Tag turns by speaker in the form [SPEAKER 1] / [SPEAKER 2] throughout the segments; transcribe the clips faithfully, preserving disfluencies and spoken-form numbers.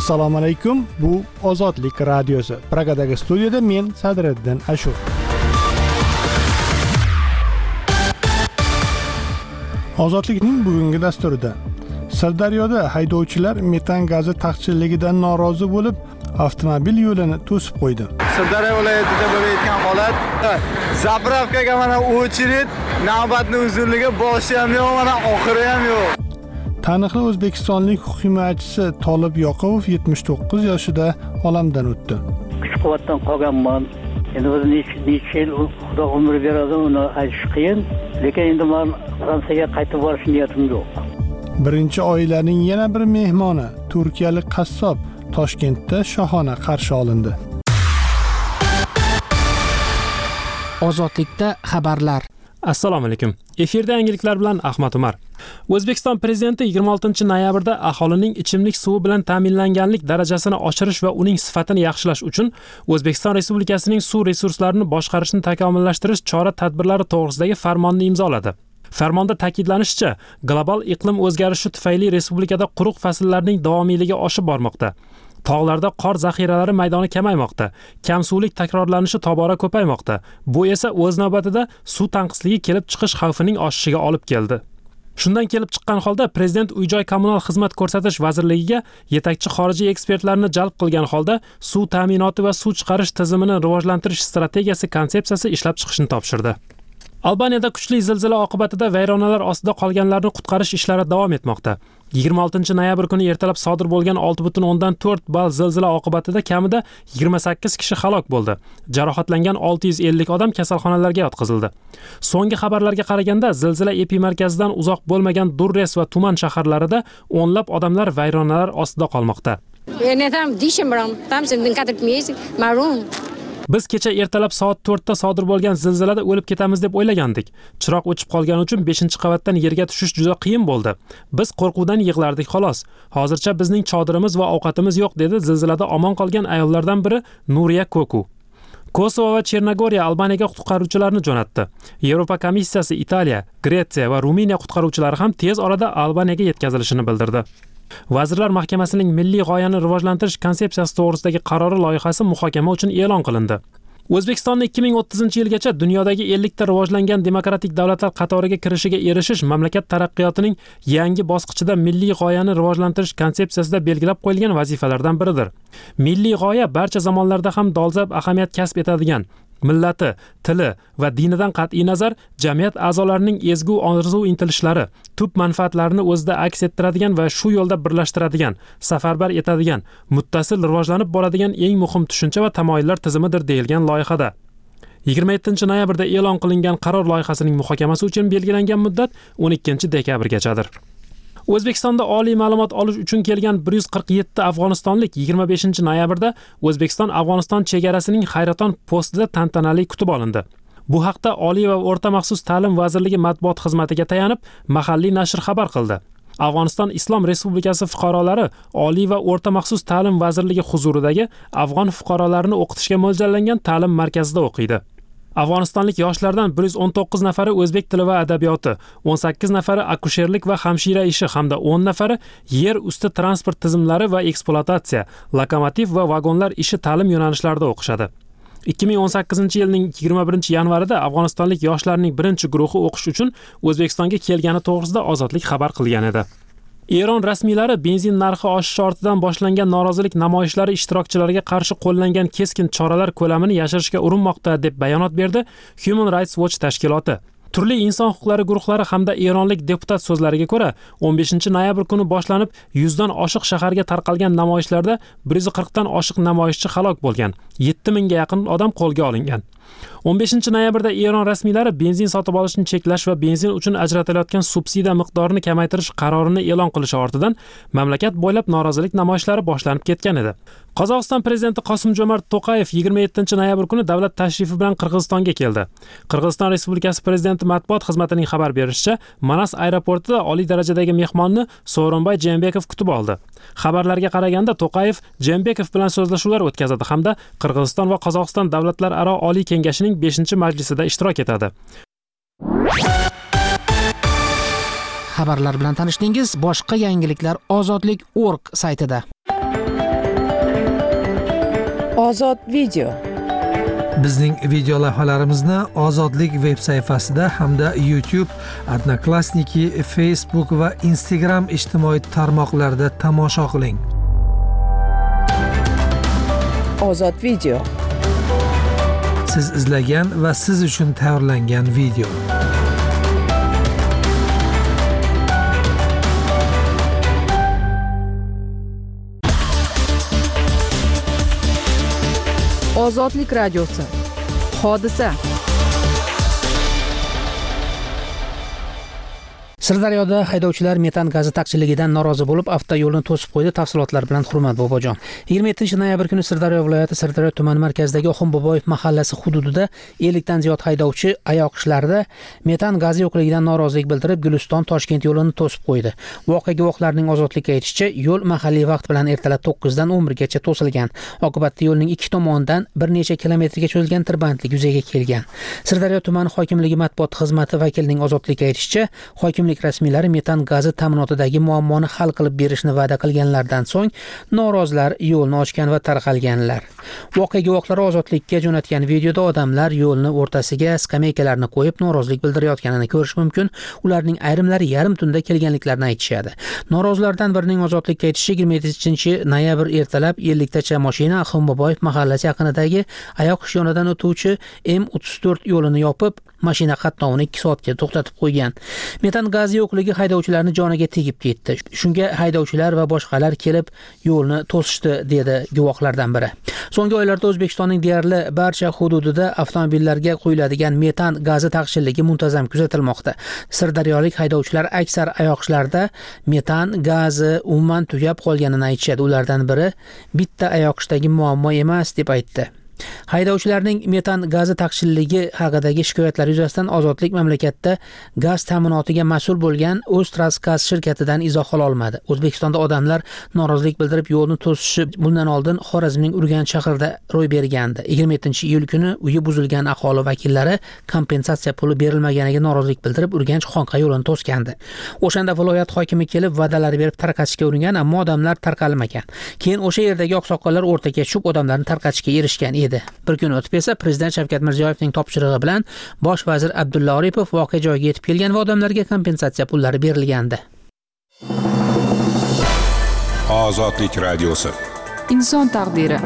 [SPEAKER 1] Assalomu alaykum. Bu Ozodlik radiosi. Pragadagi studiyada men Sadriddin Ashur. Ozodlikning bugungi dasturida Sirdaryoda haydovchilar metan gazi taqchilligidan norozi bo'lib, avtomobil yo'lini to'sib qo'ydi.
[SPEAKER 2] Sirdaryo viloyatida bo'layotgan holat, zapravkaga mana o'chirit, navbatning uzunligi boshi ham yo'q, mana oxiri ham yo'q.
[SPEAKER 1] Taniqli o'zbekistonlik himoyachisi Tolib Yoqubov yetmish to'qqiz yoshida olamdan o'tdi.
[SPEAKER 3] Kuch-quvvatdan qolganman. Endi o'zi necha yil Xudo umr beradi, uni aytish qiyin, lekin endi men Fransiyaga qaytib borish niyatim yo'q.
[SPEAKER 1] Birinchi oilaning yana bir mehmoni, turkiyalik qassob Toshkentda shohona qarshi olindi.
[SPEAKER 4] Ozodlikda xabarlar.
[SPEAKER 5] Assalomu alaykum. Efirda yangiliklar bilan Ahmad Umar. O'zbekiston prezidenti yigirma oltinchi noyabrda aholining ichimlik suvi bilan ta'minlanganlik darajasini oshirish va uning sifatini yaxshilash uchun O'zbekiston Respublikasining suv resurslarini boshqarishni takomillashtirish chora-tadbirlari to'g'risidagi farmonni imzoladi. Farmonda ta'kidlanishicha, global iqlim o'zgarishi tufayli respublikada quruq fasllarning davomiyligi oshib bormoqda. Tog'larda qor zaxiralari maydoni kamaymoqda, kam suvlik takrorlanishi tobora ko'paymoqda. Bu esa o'z navbatida suv tanqisligi kelib chiqish xavfining oshishiga olib keldi. Shundan kelib chiqqan holda prezident uy-joy kommunal xizmat ko'rsatish vazirligiga yetakchi xorijiy ekspertlarni jalb qilgan holda suv ta'minoti va suv chiqarish tizimini rivojlantirish strategiyasi konsepsiyasi ishlab chiqishni topshirdi. Albaniyada kuchli zilzila oqibatida vayronalar ostida qolganlarni qutqarish ishlari davom etmoqda. yigirma oltinchi noyabr kuni ertalab sodir bo'lgan olti butun o'ndan to'rt ball zilzila oqibatida kamida yigirma sakkiz kishi halok bo'ldi. Jarohatlangan olti yuz ellik odam kasalxonalarga yotqizildi. So'nggi xabarlarga qaraganda zilzila epimarkazidan uzoq bo'lmagan Durres va Tuman shaharlarida o'nlab odamlar vayronalar ostida qolmoqda. Biz kecha ertalab soat to'rtda sodir bo'lgan zilzilada o'lib ketamiz deb o'ylagandik. Chiroq o'chib qolgani uchun beshinchi qavatdan yerga tushish juda qiyin bo'ldi. Biz qo'rquvdan yig'lardik xolos. Hozircha bizning chodirimiz va ovqatimiz yo'q, dedi zilzilada omon qolgan ayollardan biri Nuriya Koku. Kosovo va Chernogoriya Albaniyaga qutqaruvchilarni jo'natdi. Yevropa komissiyasi Italiya, Gretsiya va Ruminiya qutqaruvchilari ham tez orada Albaniyaga yetkazilishini bildirdi. Vazirlar Mahkamasining milliy g'oyani rivojlantirish konsepsiyasi to'g'risidagi qarori loyihasi muhokama uchun e'lon qilindi. O'zbekistonda ikki ming o'ttizinchi yilgacha dunyodagi ellik ta rivojlangan demokratik davlatlar qatoriga kirishiga erishish mamlakat taraqqiyotining yangi bosqichida milliy g'oyani rivojlantirish konsepsiyasida belgilab qo'yilgan vazifalardan biridir. Milliy g'oya barcha zamonlarda ham dolzarb ahamiyat kasb etadigan, millati, tili va dinidan qat'iy nazar jamiyat a'zolarining ezgu orzu intilishlari, tub manfaatlarini o'zida aks ettiradigan va shu yo'lda birlashtiradigan, safarbar etadigan, muttasil rivojlanib boradigan eng muhim tushuncha va tamoyillar tizimidir deyilgan loyihada. yigirma yettinchi noyabrda e'lon qilingan qaror loyihasining muhokamasi uchun belgilangan muddat o'n ikkinchi dekabrgachadir. O'zbekistonda oliy ma'lumot olish uchun kelgan bir yuz qirq yetti afg'onistonlik yigirma beshinchi noyabrda O'zbekiston-Afg'oniston chegarasining Hayraton postida tantanali kutib olindi. Bu haqda Oliy va o'rta maxsus ta'lim vazirligi matbuot xizmatiga tayanib, mahalliy nashr xabar qildi. Afg'oniston Islom Respublikasi fuqarolari Oliy va o'rta maxsus ta'lim vazirligi huzuridagi afg'on fuqarolarini o'qitishga mo'ljallangan ta'lim markazida o'qiydi. Afg'onistonlik yoshlardan bir yuz o'n to'qqiz nafari o'zbek tili va adabiyoti, o'n sakkiz nafari akusherlik va hamshira ishi hamda o'n nafari yer usti transport tizimlari va ekspluatatsiya, lokomotiv va vagonlar ishi ta'lim yo'nalishlarida o'qishadi. ikki ming o'n sakkizinchi yilning yigirma birinchi yanvarida afg'onistonlik yoshlarning birinchi guruhi o'qish uchun O'zbekistonga kelgani to'g'risida Ozodlik xabar qilgan edi. Eron rasmiylari benzin narxi oshishi ortidan boshlangan norozilik namoyishlari ishtirokchilariga qarshi qo'llangan keskin choralar ko'lamini yashirishga urinmoqda deb bayonot berdi Human Rights Watch tashkiloti. Turli inson huquqlari guruhlari hamda eronlik deputat so'zlariga ko'ra, o'n beshinchi noyabr kuni boshlanib yuzdan oshiq shaharga tarqalgan namoyishlarda bir yuz qirq dan oshiq namoyishchi halok bo'lgan, yetti mingga yaqin odam qo'lga olingan. o'n beshinchi noyabrda Eron rasmiylari benzin sotib olishni cheklash va benzin uchun ajratilayotgan subsidiya miqdorini kamaytirish qarorini e'lon qilishi ortidan mamlakat bo'ylab norozilik namoyishlari boshlanib ketgan edi. Qozog'iston prezidenti Qosim-Jo'mart To'qayev yigirma yettinchi noyabr kuni davlat tashrifi bilan Qirg'izistonga keldi. Qirg'iziston Respublikasi prezidenti matbuot xizmatining xabar berishicha, Manas aeroportida oliy darajadagi mehmonni Sooronbay Jeenbekov kutib oldi. Xabarlarga qaraganda To'qayev Jeenbekov bilan so'zlashuvlar o'tkazadi hamda Qirg'iziston va Qozog'iston davlatlararo oliy kengashining beshinchi majlisida ishtirok etadi.
[SPEAKER 4] Xabarlar bilan tanishdingiz. Boshqa yangiliklar ozodlik точка org saytida. Ozod video.
[SPEAKER 6] Bizning video lavhalarimizni Ozodlik veb sayfasida hamda YouTube, Odnoklassniki, Facebook va Instagram ijtimoiy tarmoqlarida tomosha qiling.
[SPEAKER 4] Ozod video.
[SPEAKER 6] Siz izlagan va siz uchun tayyorlangan video.
[SPEAKER 4] Ozodlik radiosi. Hodisa.
[SPEAKER 7] Sirdaryoda haydovchilar metan gazi taqchilligidan norozi bo'lib, avtoyo'lni to'sib qo'ydi. Tafsilotlar bilan Hurmat Bobojon. yigirma yettinchi noyabr kuni Sirdaryo viloyati Sirdaryo tumani markazidagi Oxun Boboyev mahallasi hududida ellik dan ziyod haydovchi oyoq ishlarida metan gazi yo'qligidan norozilik bildirib, Guliston Toshkent yo'lini to'sib qo'ydi. Voqea guvohlarining Ozodlikka aytishicha, yo'l mahalliy vaqt bilan ertalab to'qqiz dan o'n bir gacha to'silgan. Oqibatda yo'lning ikki tomonidan bir necha kilometrga cho'zilgan tirbandlik yuzaga kelgan. Sirdaryo tumani hokimligi matbuot xizmati vakilining Ozodlikka aytishicha, hokimlik rasmiylari metan gazi ta'minotidagi muammoni hal qilib berishni va'da qilganlardan so'ng norozilar yo'lni ochgan va tarqalganlar. Voqea guvohlari Ozodlikka jo'natgan videoda odamlar yo'lni o'rtasiga skameykalarni qo'yib norozilik bildirayotganini ko'rish mumkin. Ularning ayrimlari yarim tunda kelganliklarini aytishadi. Norozilardan birining Ozodlikka aytishicha, yigirma yettinchi noyabr ertalab ellik tacha mashina Oxun Boboyev mahallasi yaqinidagi oyoq ish yonidan o'tuvchi M o'ttiz to'rt yo'lini yopib, mashina qatnovini ikki soatga to'xtatib qo'ygan. Metan gazi yo'qligi haydovchilarni joniga tegib ketdi. Shunga haydovchilar va boshqalar kelib yo'lni to'sishdi, dedi guvohlardan biri. So'nggi oylarda O'zbekistonning deyarli barcha hududida avtomobillarga qo'yiladigan metan gazi taqchilligi muntazam kuzatilmoqda. Sirdaryolik haydovchilar aksar oyoq ishlarda metan gazi umuman tugab qolganini aytishadi. Ulardan biri bitta oyoq ishdagi muammo emas deb aytdi. Haydovchilarning metan gazi taqchilligi haqidagi shikoyatlari yuzasidan Ozodlik mamlakatda gaz ta'minotiga mas'ul bo'lgan O'ztransgaz shirkatidan izoh ola olmadi. O'zbekistonda odamlar norozilik bildirib yo'lni to'sishi bundan oldin Xorazmning Urganch shahrida ro'y bergandi. yigirma yettinchi iyul kuni uyi buzilgan aholi vakillari kompensatsiya puli berilmaganiga norozilik bildirib Urganch Xonqa yo'lini to'sgandi. O'shanda viloyat hokimi kelib va'dalar berib tarqatishga uringan, ammo odamlar tarqalmagan. Keyin o'sha yerdagi oqsoqollar o'rtaga tushib odamlarni tarqatishga erishgan edi. Bir kun o'tib esa Prezident Shavkat Mirziyoyevning topshirig'i bilan Bosh vazir Abdulla Oripov voqea joyiga yetib kelgan va odamlarga kompensatsiya pullari berilgandi.
[SPEAKER 8] Ozodlik radiosi.
[SPEAKER 4] Inson taqdiri.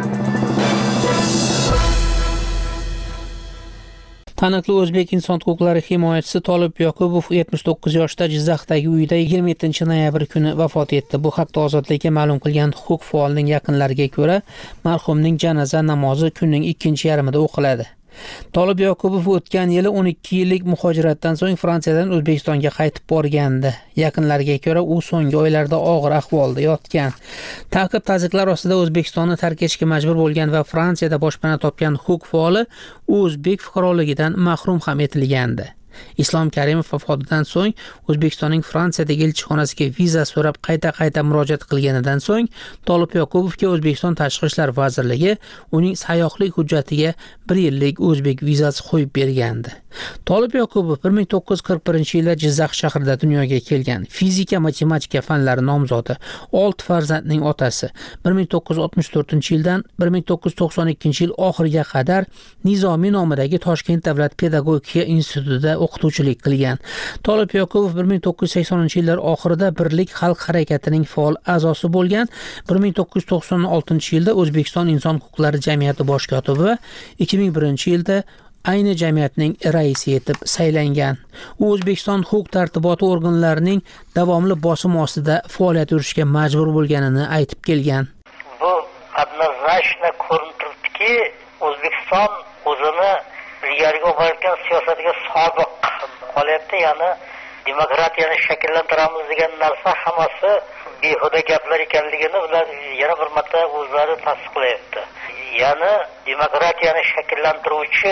[SPEAKER 7] Taniqli o'zbek inson huquqlari himoyachisi Tolib Yoqubov yetmish to'qqiz yoshda Jizzaxdagi uyida yigirma yettinchi noyabr kuni vafot etdi. Bu haqda Ozodlikka ma'lum qilgan huquq faolining yaqinlariga ko'ra, marhumning janoza namozi kunning ikkinchi yarmida o'qiladi. Tolib Yoqubov o'tgan yili o'n ikki yillik muhojiratdan so'ng Fransiyadan O'zbekistonga qaytib borgandi. Yaqinlariga ko'ra, u so'nggi oylarda og'ir ahvolda yotgan. Ta'qib-taziqlar ostida O'zbekistonni tark etishga majbur bo'lgan va Fransiyada boshpana topgan huquq faoli o'zbek fuqaroligidan mahrum ham etilgandi. Islom Karimov vafotidan so'ng O'zbekistonning Fransiyadagi elchixonasiga viza so'rab qayta-qayta murojaat qilganidan so'ng Tolib Yoqubovga O'zbekiston Tashqi ishlar vazirligi uning sayyohlik hujjatiga bir yillik o'zbek vizasi qo'yib bergandi. Tolib Yoqubov bir ming to'qqiz yuz qirq birinchi yilda Jizzax shahrida dunyoga kelgan. Fizika, matematika fanlari nomzodi, olti farzandning otasi. bir ming to'qqiz yuz oltmish to'rtinchi yildan bir ming to'qqiz yuz to'qson ikkinchi yil oxiriga qadar Nizomiy nomidagi Toshkent davlat pedagogika institutida o'qituvchilik qilgan. Tolib Yoqubov bir ming to'qqiz yuz saksoninchi yillar oxirida Birlik xalq harakatining faol a'zosi bo'lgan. bir ming to'qqiz yuz to'qson oltinchi yilda O'zbekiston inson huquqlari jamiyati bosh kotibi va ikki ming birinchi yilda ayni jamiyatning raisi etib saylangan. U O'zbekiston huquq tartiboti organlarining davomli bosim ostida faoliyat yuritishga majbur bo'lganini aytib kelgan.
[SPEAKER 9] Bu однозначно ko'rinib turibdiki, O'zbekiston o'zini ilgariga borayotgan siyosatiga sodiq qolyapti, ya'ni demokratiyani shakllantiramiz degan narsa hammasi behuda gaplar ekanligini ular yana bir marta o'zlari tasdiqlayapti. Ya'ni demokratiyani shakllantiruvchi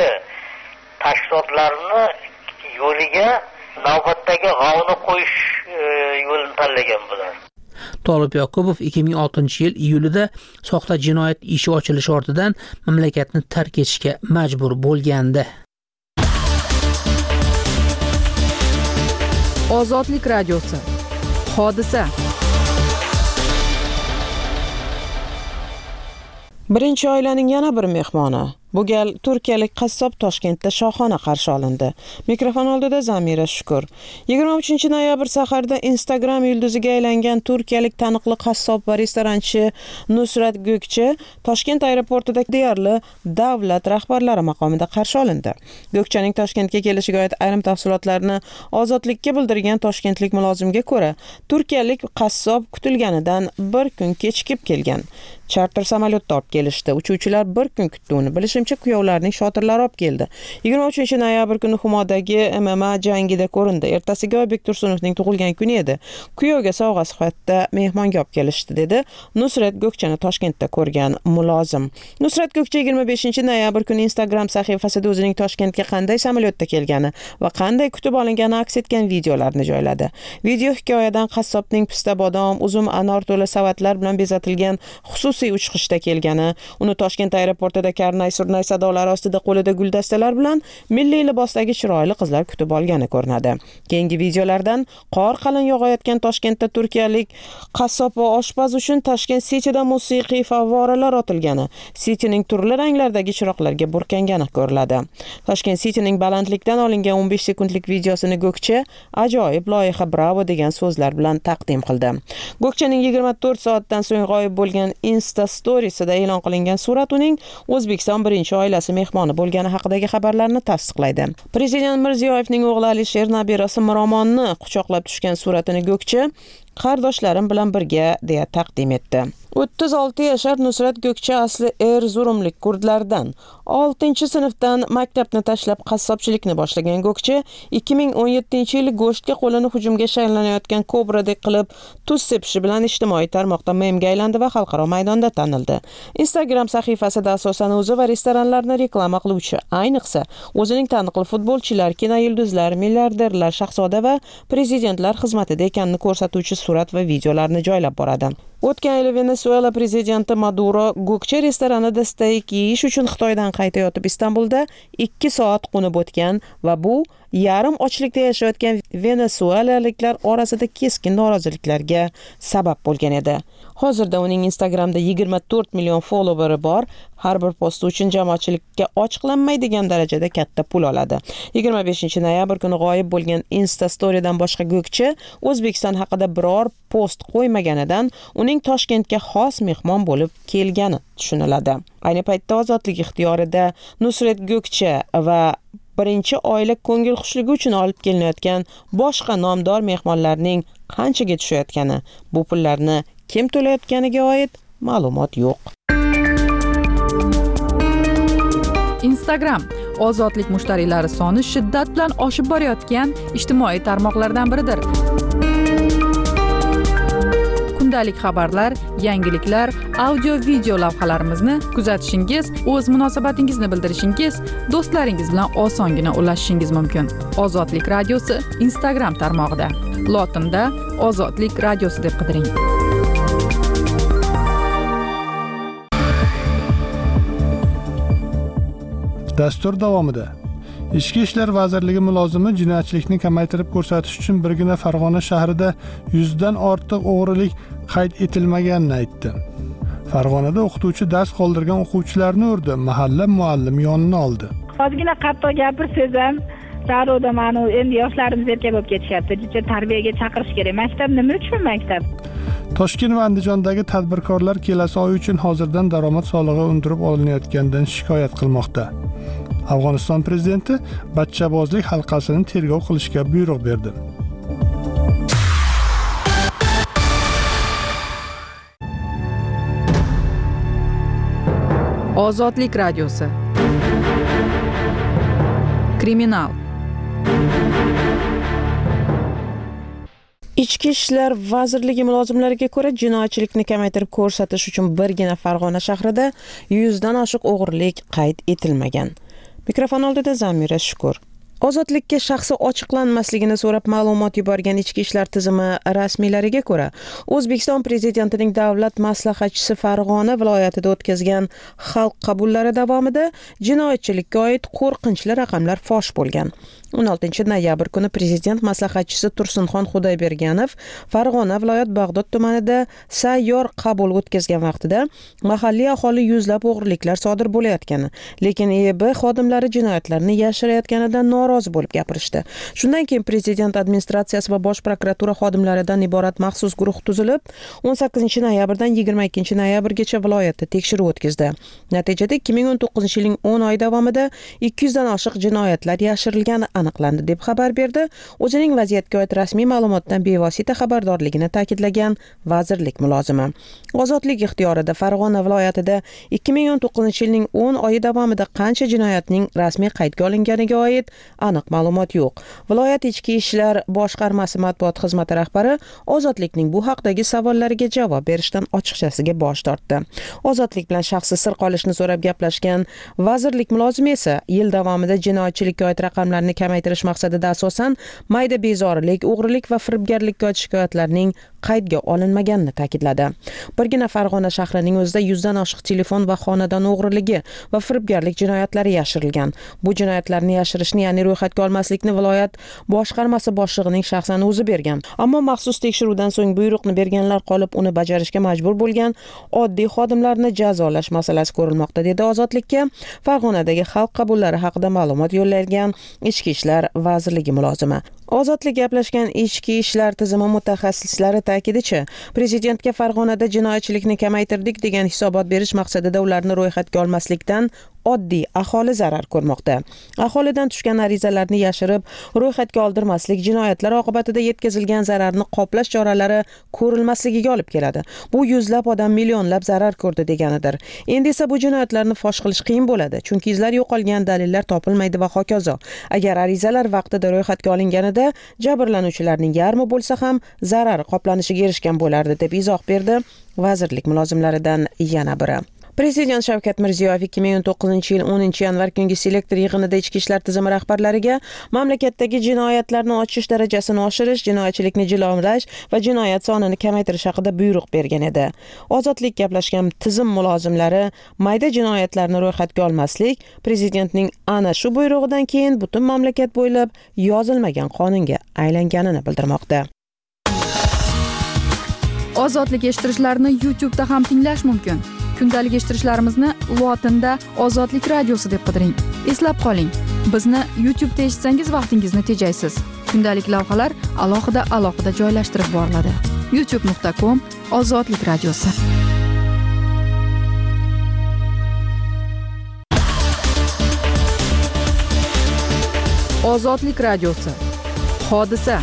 [SPEAKER 9] tashkilotlarni yo'liga navbatdagi g'ovni qo'yish yo'lini tanlagan bular.
[SPEAKER 7] Tolib Yoqubov ikki ming oltinchi yil iyulida soxta jinoyat ishi ochilishi ortidan mamlakatni tark etishga majbur bo'lgandi.
[SPEAKER 4] Ozodlik radiosi. Hodisa.
[SPEAKER 10] Birinchi oilaning yana bir mehmoni. Bu gal turkiyalik qassob Toshkentda shohona qarshi olindi. Mikrofon oldida Zamira Shukur. yigirma uchinchi noyabr saharda Instagram yulduziga aylangan turkiyalik taniqli qassob va restoranchi Nusrat Gökçe Toshkent aeroportida deyarli davlat rahbarlari maqomida qarshi olindi. Gökçening Toshkentga kelishiga oid ayrim tafsilotlarni Ozodlikka bildirgan toshkentlik mulozimga ko'ra, turkiyalik qassob kutilganidan bir kun kechikib kelgan. Charter samolyotda olib kelishdi. Uchuvchilar bir kun kutdi uni. Bilishimcha, kuyovlarning shotirlari olib keldi. yigirma uchinchi noyabr kuni Humodagi M M A jangida ko'rindi. Ertasiga Oybek Tursunovning tug'ilgan kuni edi. Kuyovga sovg'a sifatida mehmonga olib kelishdi, dedi Nusrat Gökçeni Toshkentda ko'rgan mulozim. Nusrat Gökçe yigirma beshinchi noyabr kuni Instagram sahifasida o'zining Toshkentga qanday samolyotda kelgani va qanday kutib olingani aks etgan videolarni joyladi. Video hikoyadan qassobning pista bodom, uzum, anor to'la savatlar bilan bezatilgan xususiy uchqishda kelgani, uni Toshkent aeroportida karnay surnay sadolari ostida qo'lida guldastalar bilan milliy libosdagi chiroyli qizlar kutib olgani ko'rinadi. Keyingi videolardan qor qalin yog'ayotgan Toshkentda turkiyalik qassob va oshpaz uchun Tashkent City'da musiqiy favvoralar otilgani, City'ning turli ranglardagi chiroqlarga burkangani ko'riladi. Tashkent City'ning balandlikdan olingan o'n besh sekundlik videosini Gökçe ajoyib loyiha, bravo degan so'zlar bilan taqdim qildi. Gökçening yigirma to'rt soatdan so'ng g'oyib bo'lgan Insta storiesida e'lon qilingan surat uning O'zbekiston birinchi oilasi mehmoni bo'lgani haqidagi xabarlarni tasdiqlaydi. Prezident Mirziyoyevning o'g'li Alisher nabirasi Miromonni quchoqlab tushgan suratini Gökçe qardoshlarim bilan birga deya taqdim etdi. o'ttiz olti yashar Nusrat Gökçe asli Erzurumlik kurdlardan. oltinchi sinfdan maktabni tashlab qassobchilikni boshlagan Gökçe ikki ming o'n yettinchi yili go'shtga qo'lini hujumga shaylanayotgan kobradek qilib tuz sepishi bilan ijtimoiy tarmoqda memga aylandi va xalqaro maydonda tanildi. Instagram sahifasida asosan o'zi va restoranlarni reklama qiluvchi, ayniqsa o'zining taniqli futbolchilar, kino yulduzlar, milliarderlar, shahzoda va prezidentlar xizmatida ekanini ko'rsatuvchi surat va videolarni joylab boradi. O'tgan yili Venesuela prezidenti Maduro Gökçe restoranida steak yeyish uchun Xitoydan qaytayotib Istanbulda ikki soat qo'nib o'tgan va bu yarim ochlikda yashayotgan venesuelaliklar orasida keskin noroziliklarga sabab bo'lgan edi. Hozirda uning Instagramda yigirma to'rt million followeri bor. Har bir posti uchun jamoatchilikka ochiqlanmaydigan darajada katta pul oladi. yigirma beshinchi noyabr kuni g'oyib bo'lgan Insta storydan boshqa Gökçe O'zbekiston haqida biror post qo'ymaganidan uning Toshkentga xos mehmon bo'lib kelgani tushuniladi. Ayni paytda ozodlik ixtiyorida Nusrat Gökçe va birinchi oila ko'ngil xushligi uchun olib kelinayotgan boshqa nomdor mehmonlarning qanchaga tushayotgani, bu pullarni kim to'layotganiga oid ma'lumot yo'q.
[SPEAKER 4] Instagram ozodlik mushtariylari soni shiddat bilan oshib borayotgan ijtimoiy tarmoqlardan biridir. Kundalik xabarlar, yangiliklar, audio video lavhalarimizni kuzatishingiz, o'z munosabatingizni bildirishingiz, do'stlaringiz bilan osongina ulashishingiz mumkin. Ozodlik radiosi Instagram tarmog'ida. Lotinda Ozodlik radiosi deb qidiring.
[SPEAKER 1] Dastur davomida Ichki ishlar vazirligi mulozimi jinoyatchilikni kamaytirib ko'rsatish uchun birgina Farg'ona shahrida yuzdan ortiq o'g'rilik qayd etilmaganini aytdi. Farg'onada o'qituvchi dars qoldirgan o'quvchilarni urdi, mahalla muallim yonini oldi.
[SPEAKER 11] Ozgina qattiq gapirsangiz ham zarurda mana endi yoshlarimiz erka bo'lib ketishyapti. Juda tarbiyaga chaqirish kerak. Maktab nima uchun maktab?
[SPEAKER 1] Toshkent va Andijondagi tadbirkorlar kelasi oy uchun hozirdan daromad solig'i undirib olinayotganidan shikoyat qilmoqda. Afg'oniston prezidenti bachchabozlik halqasini tergov qilishga buyruq berdi.
[SPEAKER 4] Ozodlik radiosi. Kriminal.
[SPEAKER 10] Ichki ishlar vazirligi mulozimlariga ko'ra, jinoyatchilikni kamaytirib ko'rsatish uchun birgina Farg'ona shahrida yuzdan oshiq o'g'rilik qayd etilmagan. Mikrofon oldida Zamira Shukur. Ozodlikka shaxsi ochiqlanmasligini so'rab ma'lumot yuborgan ichki ishlar tizimi rasmiylariga ko'ra, O'zbekiston prezidentining davlat maslahatchisi Farg'ona viloyatida o'tkazgan xalq qabullari davomida jinoyatchilikka oid qo'rqinchli raqamlar fosh bo'lgan. o'n oltinchi noyabr kuni prezident maslahatchisi Tursunxon Xudoyberganov Farg'ona viloyat Bag'dod tumanida sayyor qabul o'tkazgan vaqtida mahalliy aholi yuzlab o'g'riliklar sodir bo'layotgani, lekin E B xodimlari jinoyatlarni yashirayotganidan norozi bo'lib gapirishdi. Shundan keyin prezident administratsiyasi va bosh prokuratura xodimlaridan iborat maxsus guruh tuzilib, o'n sakkizinchi noyabrdan yigirma ikkinchi noyabrgacha viloyatda tekshiruv o'tkazdi. Natijada ikki ming o'n to'qqizinchi yilning o'n oy davomida ikki yuzdan oshiq jinoyatlar yashirilgani aniqlandi deb xabar berdi. O'zining vaziyatga oid rasmiy ma'lumotdan bevosita xabardorligini ta'kidlagan vazirlik mulozimi. Ozodlik ixtiyorida Farg'ona viloyatida ikki ming o'n to'qqizinchi yilning o'n oyi davomida qancha jinoyatning rasmiy qaydga olinganiga oid aniq ma'lumot yo'q. Viloyat ichki ishlar boshqarmasi matbuot xizmati rahbari Ozodlikning bu haqdagi savollariga javob berishdan ochiqchasiga bosh tortdi. Ozodlik bilan shaxsi sir qolishni so'rab gaplashgan vazirlik mulozimi esa yil davomida jinoyatchilikka oid raqamlarni kamaytirish maqsadida asosan mayda bezorilik, o'g'rilik va firibgarlikka oid shikoyatlarning qaydga olinmaganini ta'kidladi. Birgina Farg'ona shahrining o'zida yuzdan oshiq telefon va xonadon o'g'riligi va firibgarlik jinoyatlari yashirilgan. Bu jinoyatlarni yashirishni, ya'ni ro'yxatga olmaslikni viloyat boshqarmasi boshlig'ining shaxsan o'zi bergan. Ammo maxsus tekshiruvdan so'ng buyruqni berganlar qolib, uni bajarishga majbur bo'lgan oddiy xodimlarni jazolash masalasi ko'rilmoqda, dedi Ozodlikka Farg'onadagi xalq qabullari haqida ma'lumot yo'llangan Ichki ishlar vazirligi mulozimi. Ozodlik gaplashgan ichki ishlar tizimi mutaxassislari ta'kidicha, prezidentga Farg'onada jinoyatchilikni kamaytirdik degan hisobot berish maqsadida ularni ro'yxatga olmaslikdan oddiy aholi zarar ko'rmoqda. Aholidan tushgan arizalarni yashirib, ro'yxatga oldirmaslik jinoyatlar oqibatida yetkazilgan zararni qoplash choralari ko'rilmasligiga olib keladi. Bu yuzlab odam millionlab zarar ko'rdi deganidir. Endi esa bu jinoyatlarni fosh qilish qiyin bo'ladi, chunki izlar yo'qolgan, dalillar topilmaydi va hokazo. Agar arizalar vaqtida ro'yxatga olinganida jabrlanuvchilarning yarmi bo'lsa ham zarar qoplanishiga erishgan bo'lardi, deb izoh berdi vazirlik mulozimlaridan yana biri. Prezident Shavkat Mirziyoyev ikki ming o'n to'qqizinchi yil o'ninchi yanvar kungi selektor yig'inida ichki ishlar tizimi rahbarlariga mamlakatdagi jinoyatlarni ochish darajasini oshirish, jinoyatchilikni jilovlash va jinoyat sonini kamaytirish haqida buyruq bergan edi. Ozodlik gaplashgan tizim mulozimlari mayda jinoyatlarni ro'yxatga olmaslik prezidentning ana shu buyrug'idan keyin butun mamlakat bo'ylab yozilmagan qonunga aylanganini bildirmoqda.
[SPEAKER 4] Ozodlik eshittirishlarini YouTube da ham tinglash mumkin. Kundalik eshittirishlarimizni lotinda Ozodlik radiosi deb qidiring. Eslab qoling, bizni YouTube da eshitsangiz vaqtingizni tejaysiz. Kundalik lavhalar alohida alohida joylashtirib boriladi. youtube nuqta com Ozodlik radiosi. Ozodlik radiosi. Hodisa.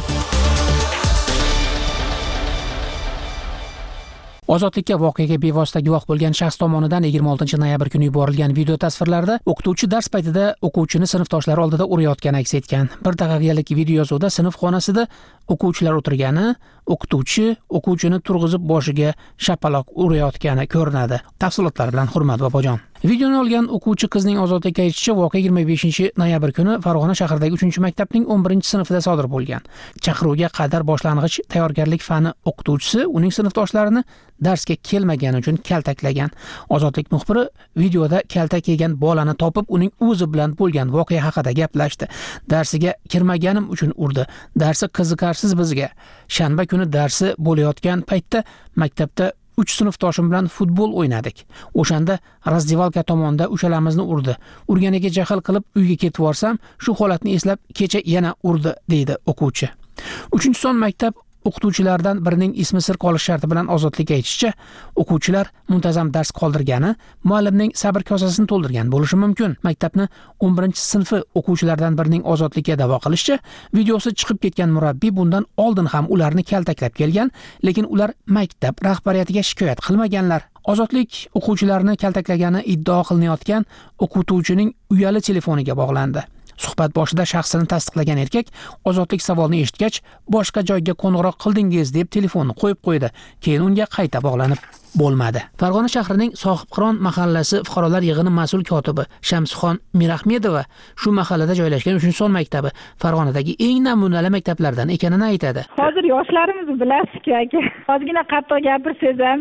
[SPEAKER 7] Ozodlikka voqeaga bevosita guvoh bo'lgan shaxs tomonidan yigirma oltinchi noyabr kuni yuborilgan video tasvirlarda o'qituvchi dars paytida o'quvchini sinfdoshlari oldida urayotgani aks etgan. Bir daqiqalik video yozuvda sinf xonasida o'quvchilar o'tirgani, o'qituvchi o'quvchini turg'izib boshiga shapaloq urayotgani ko'rinadi. Tafsilotlar bilan hurmat bobojon. Videoni olgan o'quvchi qizning Ozodlikka aytishicha, voqea yigirma beshinchi noyabr kuni Farg'ona shahridagi uchinchi maktabning o'n birinchi sinfida sodir bo'lgan. Chaqiruvga qadar boshlang'ich tayyorgarlik fani o'qituvchisi uning sinfdoshlarini darsga kelmagani uchun kaltaklagan. Ozodlik muxbiri videoda kaltak yegan bolani topib, uning o'zi bilan bo'lgan voqea haqida gaplashdi. Darsiga kirmaganim uchun urdi. Darsi qiziqarsiz bizga. Shanba kuni darsi bo'layotgan paytda maktabda uch sinfdoshim bilan futbol o'ynadik. O'shanda razdivalka tomonda uchalamizni urdi. Urganiga jahl qilib uyga ketib borsam, shu holatni eslab kecha yana urdi, deydi o'quvchi. uchinchi son maktab o'qituvchilaridan birining ismi sir qolish sharti bilan Ozodlikka aytishicha, o'quvchilar muntazam dars qoldirgani, muallimning sabr kosasini to'ldirgan bo'lishi mumkin. Maktabni o'n birinchi sinfi o'quvchilaridan birining Ozodlikka da'vo qilishicha, videosi chiqib ketgan murabbiy bundan oldin ham ularni kaltaklab kelgan, lekin ular maktab rahbariyatiga shikoyat qilmaganlar. Ozodlik o'quvchilarni kaltaklagani iddao qilinayotgan o'qituvchining uyali telefoniga bog'landi. Suhbat boshida shaxsini tasdiqlagan erkak Ozodlik savolni eshitgach, boshqa joyga qo'ng'iroq qildingiz deb telefonni qo'yib qo'ydi. Keyin unga qayta bog'lanib bo'lmadi. Farg'ona shahrining Sohibqiron mahallasi fuqarolar yig'ini mas'ul kotibi Shamsixon Mirahmedova shu mahallada joylashgan uchinchi son maktabi Farg'onadagi eng namunali maktablardan ekanini aytadi.
[SPEAKER 11] Hozir yoshlarimiz bilasiz-ku aka. Ozgina qattiq gapirsangiz ham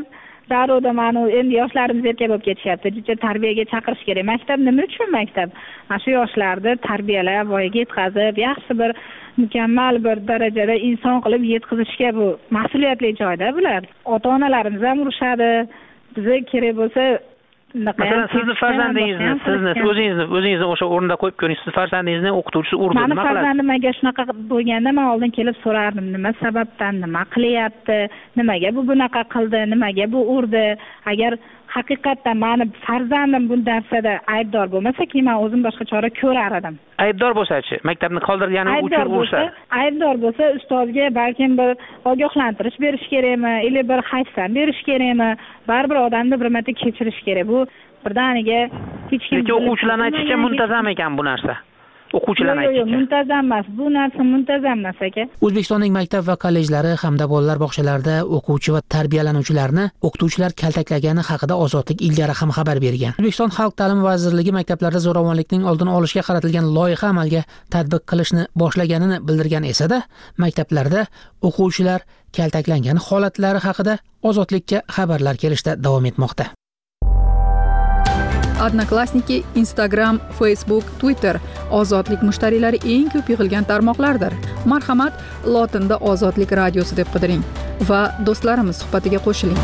[SPEAKER 11] Darrov mana endi yoshlarimiz erka bo'lib ketishyapti. Juda tarbiyaga chaqirish kerak. Maktab nima uchun maktab? Mana shu yoshlarni tarbiyalab, voyaga yetkazib, yaxshi bir mukammal bir darajada inson qilib yetkazishga bu mas'uliyatli joyda bular. Ota-onalarimiz ham urushadi. Bizga kerak bo'lsa
[SPEAKER 12] masalan sizni farzandingizni sizni o'zingizni o'zingizni o'sha o'rinda qo'yib ko'ring, sizni farzandingizni o'qituvchisi urdi, nima qiladi?
[SPEAKER 11] Meni farzandim agar shunaqa bo'lganda men oldin kelib so'rardim, nima sababdan, nima qilyapti, nimaga bu bunaqa qildi, nimaga bu urdi. Agar haqiqatdan meni farzandim bu narsada aybdor bo'lmasa, keyin men o'zim boshqa chora ko'rar edim.
[SPEAKER 12] Aybdor bo'lsa-chi, maktabni qoldirgani uchun ursa?
[SPEAKER 11] Aybdor bo'lsa, ustozga balkim bir ogohlantirish berish kerakmi, yoki bir hayfsan berish kerakmi? Baribir odamni bir marta kechirish kerak. Bu birdaniga hech kim
[SPEAKER 12] lekin o'quvchilarning aytishicha muntazam ekan bu narsa. O'quvchilar aytishicha.
[SPEAKER 11] Yo'q, muntazam emas. Bu narsa muntazam emas aka.
[SPEAKER 7] O'zbekistonning maktab va kollejlari hamda bolalar bog'chalarida o'quvchi va tarbiyalanuvchilarni o'qituvchilar kaltaklagani haqida Ozodlik ilgari ham xabar bergan. O'zbekiston Xalq ta'limi vazirligi maktablarda zo'ravonlikning oldini olishga qaratilgan loyiha amalga tatbiq qilishni boshlaganini bildirgan esa-da, maktablarda o'quvchilar kaltaklangani holatlari haqida Ozodlikka xabarlar kelishda davom etmoqda.
[SPEAKER 4] Odnoklassniki, Instagram, Facebook, Twitter Ozodlik mushtariylari eng ko'p yig'ilgan tarmoqlardir. Marhamat, lotinda Ozodlik radiosi deb qidiring va do'stlarimiz suhbatiga qo'shiling.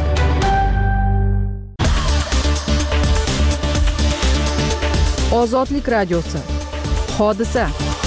[SPEAKER 4] Ozodlik radiosi. Hodisa.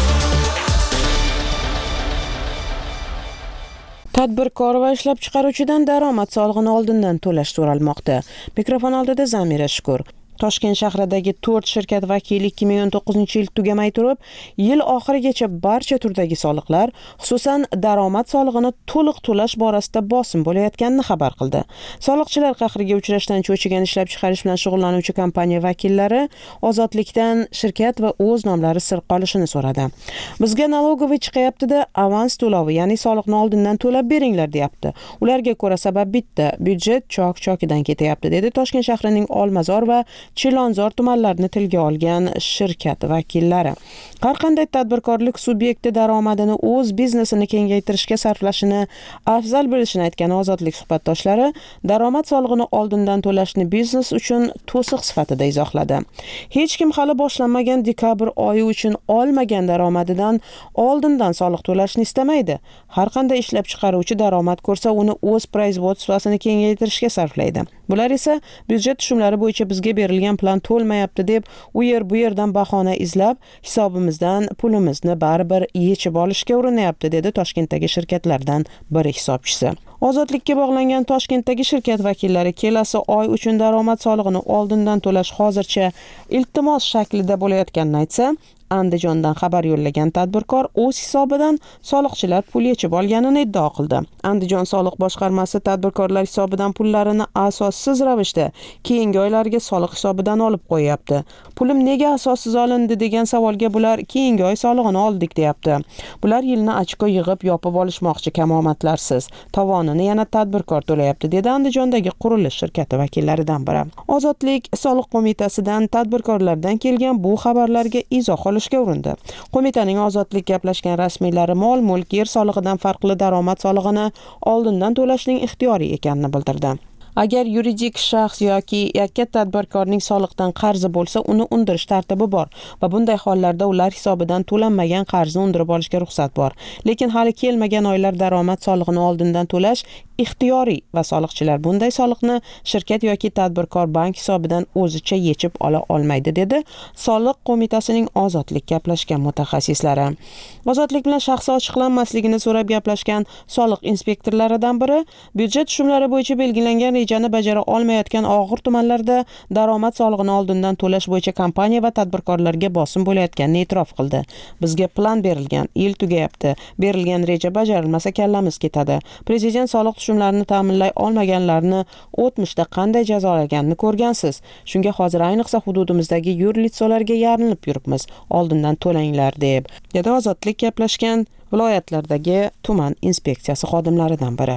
[SPEAKER 10] Tadbirkor va ishlab chiqaruvchidan daromad solig'ini oldindan to'lash so'ralmoqda. Mikrofon oldida Zamira Shukur. Toshkent shahridagi to'rt shirkat vakili ikki ming o'n to'qqizinchi yil tugamay turib, yil oxirigacha barcha turdagi soliqlar, xususan daromad solig'ini to'liq to'lash borasida bosim bo'layotganini xabar qildi. Soliqchilar qahriga uchrashdan cho'chigan ishlab chiqarish bilan shug'ullanuvchi kompaniya vakillari Ozodlikdan shirkat va o'z nomlari sir qolishini so'radi. Bizga nalogoviy chiqayapti-da, avans to'lovi, ya'ni soliqni oldindan to'lab beringlar, deyapti. Ularga ko'ra sabab bitta, byudjet chok-chokidan ketyapti, dedi Toshkent shahrining Olmazor va Chilonzor tumanlarini tilga olgan shirkat vakillari. Har qanday tadbirkorlik subyekti daromadini o'z biznesini kengaytirishga sarflashini afzal bilishini aytgan Ozodlik suhbatdoshlari daromad solig'ini oldindan to'lashni biznes uchun to'siq sifatida izohladi. Hech kim hali boshlanmagan dekabr oyi uchun olmagan daromadidan oldindan soliq to'lashni istamaydi. Har qanday ishlab chiqaruvchi daromad ko'rsa, uni o'z производствосini kengaytirishga sarflaydi. Bular esa byudjet tushumlari bo'yicha bizga berilgan plan to'lmayapti deb u yer bu yerdan bahona izlab hisobimizdan pulimizni baribir yechib olishga urinyapti, dedi Toshkentdagi shirkatlardan biri hisobchisi. Ozodlikka bog'langan Toshkentdagi shirkat vakillari kelasi oy uchun daromad solig'ini oldindan to'lash hozircha iltimos shaklida bo'layotganini aytsa, Andijondan xabar yo'llagan tadbirkor o'z hisobidan soliqchilar pul yechib olganini iddao qildi. Andijon soliq boshqarmasi tadbirkorlar hisobidan pullarini asossiz ravishda keyingi oylarga soliq hisobidan olib qo'yapti. Pulim nega asossiz olindi degan savolga bular keyingi oy solig'ini oldik, deyapti. Bular yilni ochko yig'ib yopib olishmoqchi, kamomatlarsiz. Tovonini yana tadbirkor to'layapti, dedi Andijondagi qurilish shirkati vakillaridan biri. Ozodlik soliq qo'mitasidan tadbirkorlardan kelgan bu xabarlarga izoh olishga urindi. Qo'mitaning Ozodlik gaplashgan rasmiylari mol-mulk, yer solig'idan farqli daromad solig'ini oldindan to'lashning ixtiyoriy ekanini bildirdi. Agar yuridik shaxs yoki yakka tadbirkorning soliqdan qarzi bo'lsa, uni undirish tartibi bor va bunday hollarda ular hisobidan to'lanmagan qarzni undirib olishga ruxsat bor. Lekin hali kelmagan oylar daromad solig'ini oldindan to'lash ixtiyoriy va soliqchilar bunday soliqni shirkat yoki tadbirkor bank hisobidan o'zicha yechib ola olmaydi, dedi Soliq qo'mitasining Ozodlik gaplashgan mutaxassislari. Ozodlik bilan shaxsi ochiqlanmasligini so'rab gaplashgan soliq inspektorlaridan biri byudjet tushumlari bo'yicha belgilangan rejani bajara olmayotgan og'ir tumanlarda daromad solig'ini oldindan to'lash bo'yicha kompaniya va tadbirkorlarga bosim bo'layotganini e'tirof qildi. Bizga plan berilgan, yil tugayapti. Berilgan reja bajarilmasa kallamiz ketadi. Prezident soliq tushumlarini ta'minlay olmaganlarni o'tmishda qanday jazolaganini ko'rgansiz. Shunga hozir ayniqsa hududimizdagi yurlitsolarga yarinib yuribmiz. Oldindan to'langlar deb. Dedi Ozodlik gaplashgan viloyatlardagi tuman inspeksiyasi xodimlaridan biri.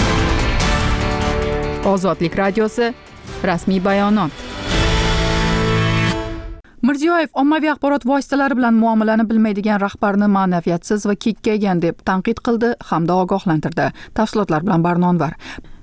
[SPEAKER 4] Ozodlik radiosi rasmiy bayonot. Mirziyoyev ommaviy axborot vositalari bilan muomalani bilmaydigan rahbarni ma'naviyatsiz va kekkaygan deb tanqid qildi hamda ogohlantirdi. Tafsilotlar bilan Barnonvar.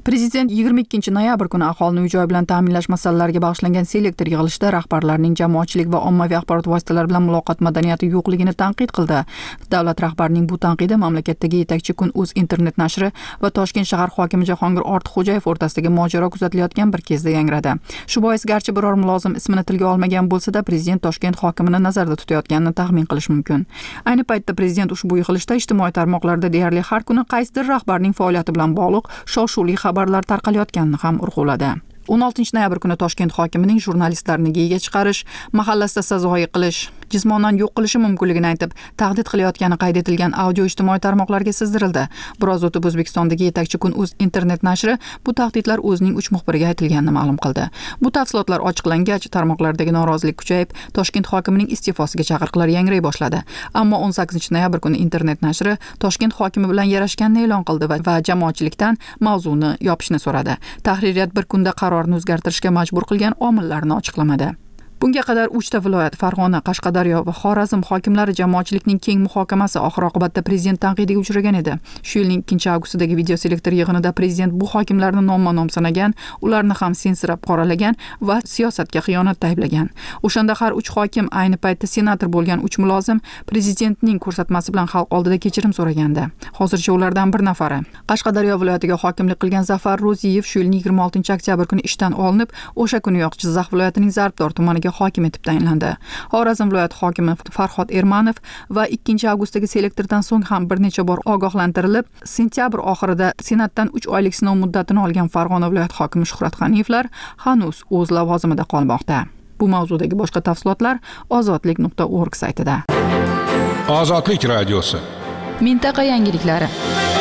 [SPEAKER 4] Prezident yigirma ikkinchi noyabr kuni aholini uy-joy bilan ta'minlash masalalariga bag'ishlangan selektor yig'ilishida rahbarlarning jamoatchilik va ommaviy axborot vositalari bilan muloqot madaniyati yo'qligini tanqid qildi. Davlat rahbarining bu tanqidi mamlakatdagi yetakchi kun uz internet nashri va Toshkent shahar hokimi Jahongir Ortiqxo'jayev o'rtasidagi mojaro kuzatilayotgan bir kezda yangradi. Shu bois garchi biror mulozim ismini tilga olmagan bo'lsa-da, prezident Toshkent hokimini nazarda tutayotganini taxmin qilish mumkin. Ayni paytda prezident ushbu yig'ilishda ijtimoiy tarmoqlarda deyarli har kuni qaysidir rahbarning faoliyati bilan bog'liq shov-shuvli xabarlar tarqalayotganini ham urg'uladi. o'n oltinchi noyabr kuni Toshkent hokimining jurnalistlarni geyiga chiqarish, mahallasida sazoyi qilish, jismonan yo'q qilishi mumkinligini aytib, tahdid qilayotgani qayd etilgan audio ijtimoiy tarmoqlarga sizdirildi. Biroz o'tib O'zbekistondagi yetakchi kun uz internet nashri bu tahdidlar o'zining uch muxbiriga aytilganini ma'lum qildi. Bu tafsilotlar ochiqlangach, tarmoqlardagi norozilik kuchayib, Toshkent hokimining iste'fosiga chaqiriqlar yangray boshladi. Ammo o'n sakkizinchi noyabr kuni internet nashri Toshkent hokimi bilan yarashganini e'lon qildi va jamoatchilikdan mavzuni yopishni so'radi. Tahririyat bir kunda qarorni o'zgartirishga majbur qilgan omillarni ochiqlamadi. Bunga qadar uchta viloyat Farg'ona, Qashqadaryo va Xorazm hokimlari jamoatchilikning keng muhokamasi oxir-oqibatda prezident tanqidiga uchragan edi. Shu yilning ikkinchi avgustidagi video selektor yig'inida prezident bu hokimlarni nomma-nom sanagan, ularni ham sensirab qoralagan va siyosatga xiyonatda ayblagan. O'shanda har uch hokim, ayni paytda senator bo'lgan uch mulozim prezidentning ko'rsatmasi bilan xalq oldida kechirim so'ragandi. Hozircha ulardan bir nafari Qashqadaryo viloyatiga hokimlik qilgan Zafar Ro'ziyev shu yilning yigirma oltinchi oktyabr kuni ishdan olinib, o'sha kuniyoq Jizzax viloyatining Zarbdor tumaniga hokim etib tayinlandi. Xorazm viloyati hokimi Farhod Ermanov va ikkinchi avgustdagi selektordan so'ng ham bir necha bor ogohlantirilib, sentyabr oxirida senatdan uch oylik sinov muddatini olgan Farg'ona viloyati hokimi Shuhrat G'aniyevlar hanuz o'z lavozimida qolmoqda. Bu mavzudagi boshqa tafsilotlar ozodlik nuqta org saytida.
[SPEAKER 8] Ozodlik radiosi.
[SPEAKER 4] Mintaqa yangiliklari.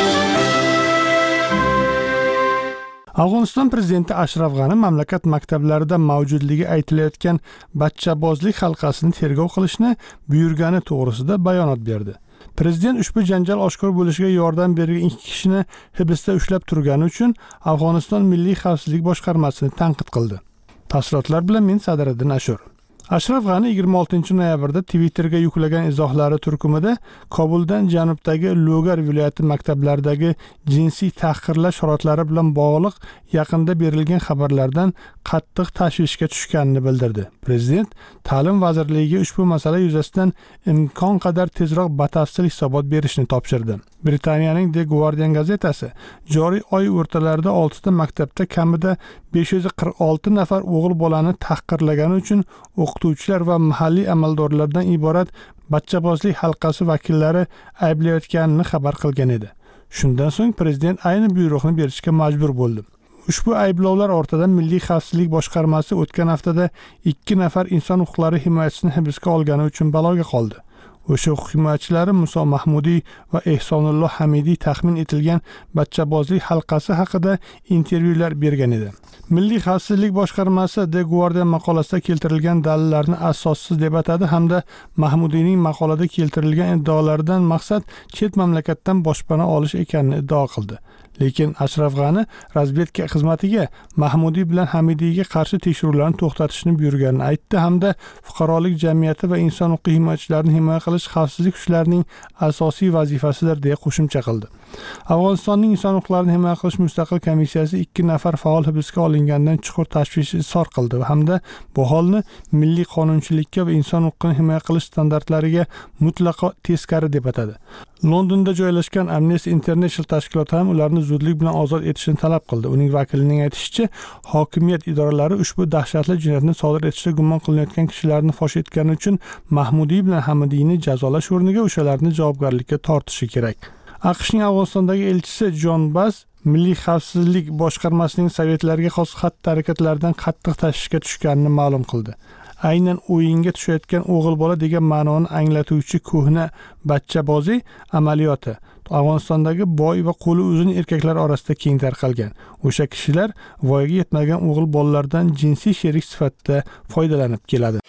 [SPEAKER 1] Afg'oniston prezidenti Ashraf G'ani mamlakat maktablarida mavjudligi aytilayotgan bachchabozlik halqasini tergov qilishni buyurgani to'g'risida bayonot berdi. Prezident ushbu janjal oshkor bo'lishiga yordam bergan ikki kishini hibsda ushlab turgani uchun Afg'oniston Milliy xavfsizlik boshqarmasini tanqid qildi. Tafsilotlar bilan men Sadiriddin Ashur. Ashraf G'ani yigirma oltinchi noyabrda Twitterga yuklagan izohlari turkumida Kobuldan janubdagi Logar viloyati maktablaridagi jinsiy tahqirlash holatlari bilan bog'liq yaqinda berilgan xabarlardan qattiq tashvishga tushganini bildirdi. Prezident Ta'lim vazirligiga ushbu masala yuzasidan imkon qadar tezroq batafsil hisobot berishni topshirdi. Britaniyaning The Guardian gazetasi joriy oy o'rtalarida oltita maktabda kamida besh yuz qirq olti nafar o'g'il bolani tahqirlagani uchun o'qituvchilar va mahalliy amaldorlardan iborat bachchabozlik halqasi vakillari ayblayotganini xabar qilgan edi. Shundan so'ng prezident ayni buyruqni berishga majbur bo'ldi. Ushbu ayblovlar ortidan Milliy xavfsizlik boshqarmasi o'tgan haftada ikki nafar inson huquqlari himoyachisini hibsga olgani uchun baloga qoldi. O'sha huquq himoyachilari Muso Mahmudiy va Ehsonulloh Hamidiy taxmin etilgan bachchabozlik halqasi haqida intervyular bergan edi. Milliy xavfsizlik boshqarmasi The Guardian maqolasida keltirilgan dalillarni asossiz deb atadi hamda Mahmudiyning maqolada keltirilgan iddaolaridan maqsad chet mamlakatdan boshpana olish ekanini iddao qildi. Lekin Ashraf G'ani razvedka xizmatiga Mahmudiy bilan Hamidiyga qarshi tekshiruvlarni to'xtatishni buyurganini aytdi hamda fuqarolik jamiyati va inson huquq himoyachilarini himoya qilish xavfsizlik kuchlarining asosiy vazifasidir deya qo'shimcha qildi. Afg'onistonning inson huquqlarini himoya qilish mustaqil komissiyasi ikki nafar faol hibsga olingandan chuqur tashvish izhor qildi hamda bu holni milliy qonunchilikka va inson huquqini himoya qilish standartlariga mutlaqo teskari deb atadi. Londonda joylashgan Amnesty International tashkiloti ham ularni zudlik bilan ozod etishni talab qildi. Uning vakilining aytishicha, hokimiyat idoralari ushbu dahshatli jinoyatni sodir etishda gumon qilinayotgan kishilarni fosh etgani uchun Mahmudiy bilan Hamidiyni jazolash o'rniga o'shalarni javobgarlikka tortishi kerak. AQShning Afg'onistondagi elchisi Jon Bass Milliy xavfsizlik boshqarmasining sovetlarga xos xatti-harakatlaridan qattiq tashvishga tushganini ma'lum qildi. Aynan o'yinga tushayotgan o'g'il bola degan ma'noni anglatuvchi ko'hna bachchabozi amaliyoti Afg'onistondagi boy va qo'li uzun erkaklar orasida keng tarqalgan. O'sha kishilar voyaga yetmagan o'g'il bolalardan jinsiy sherik sifatida foydalanib keladi.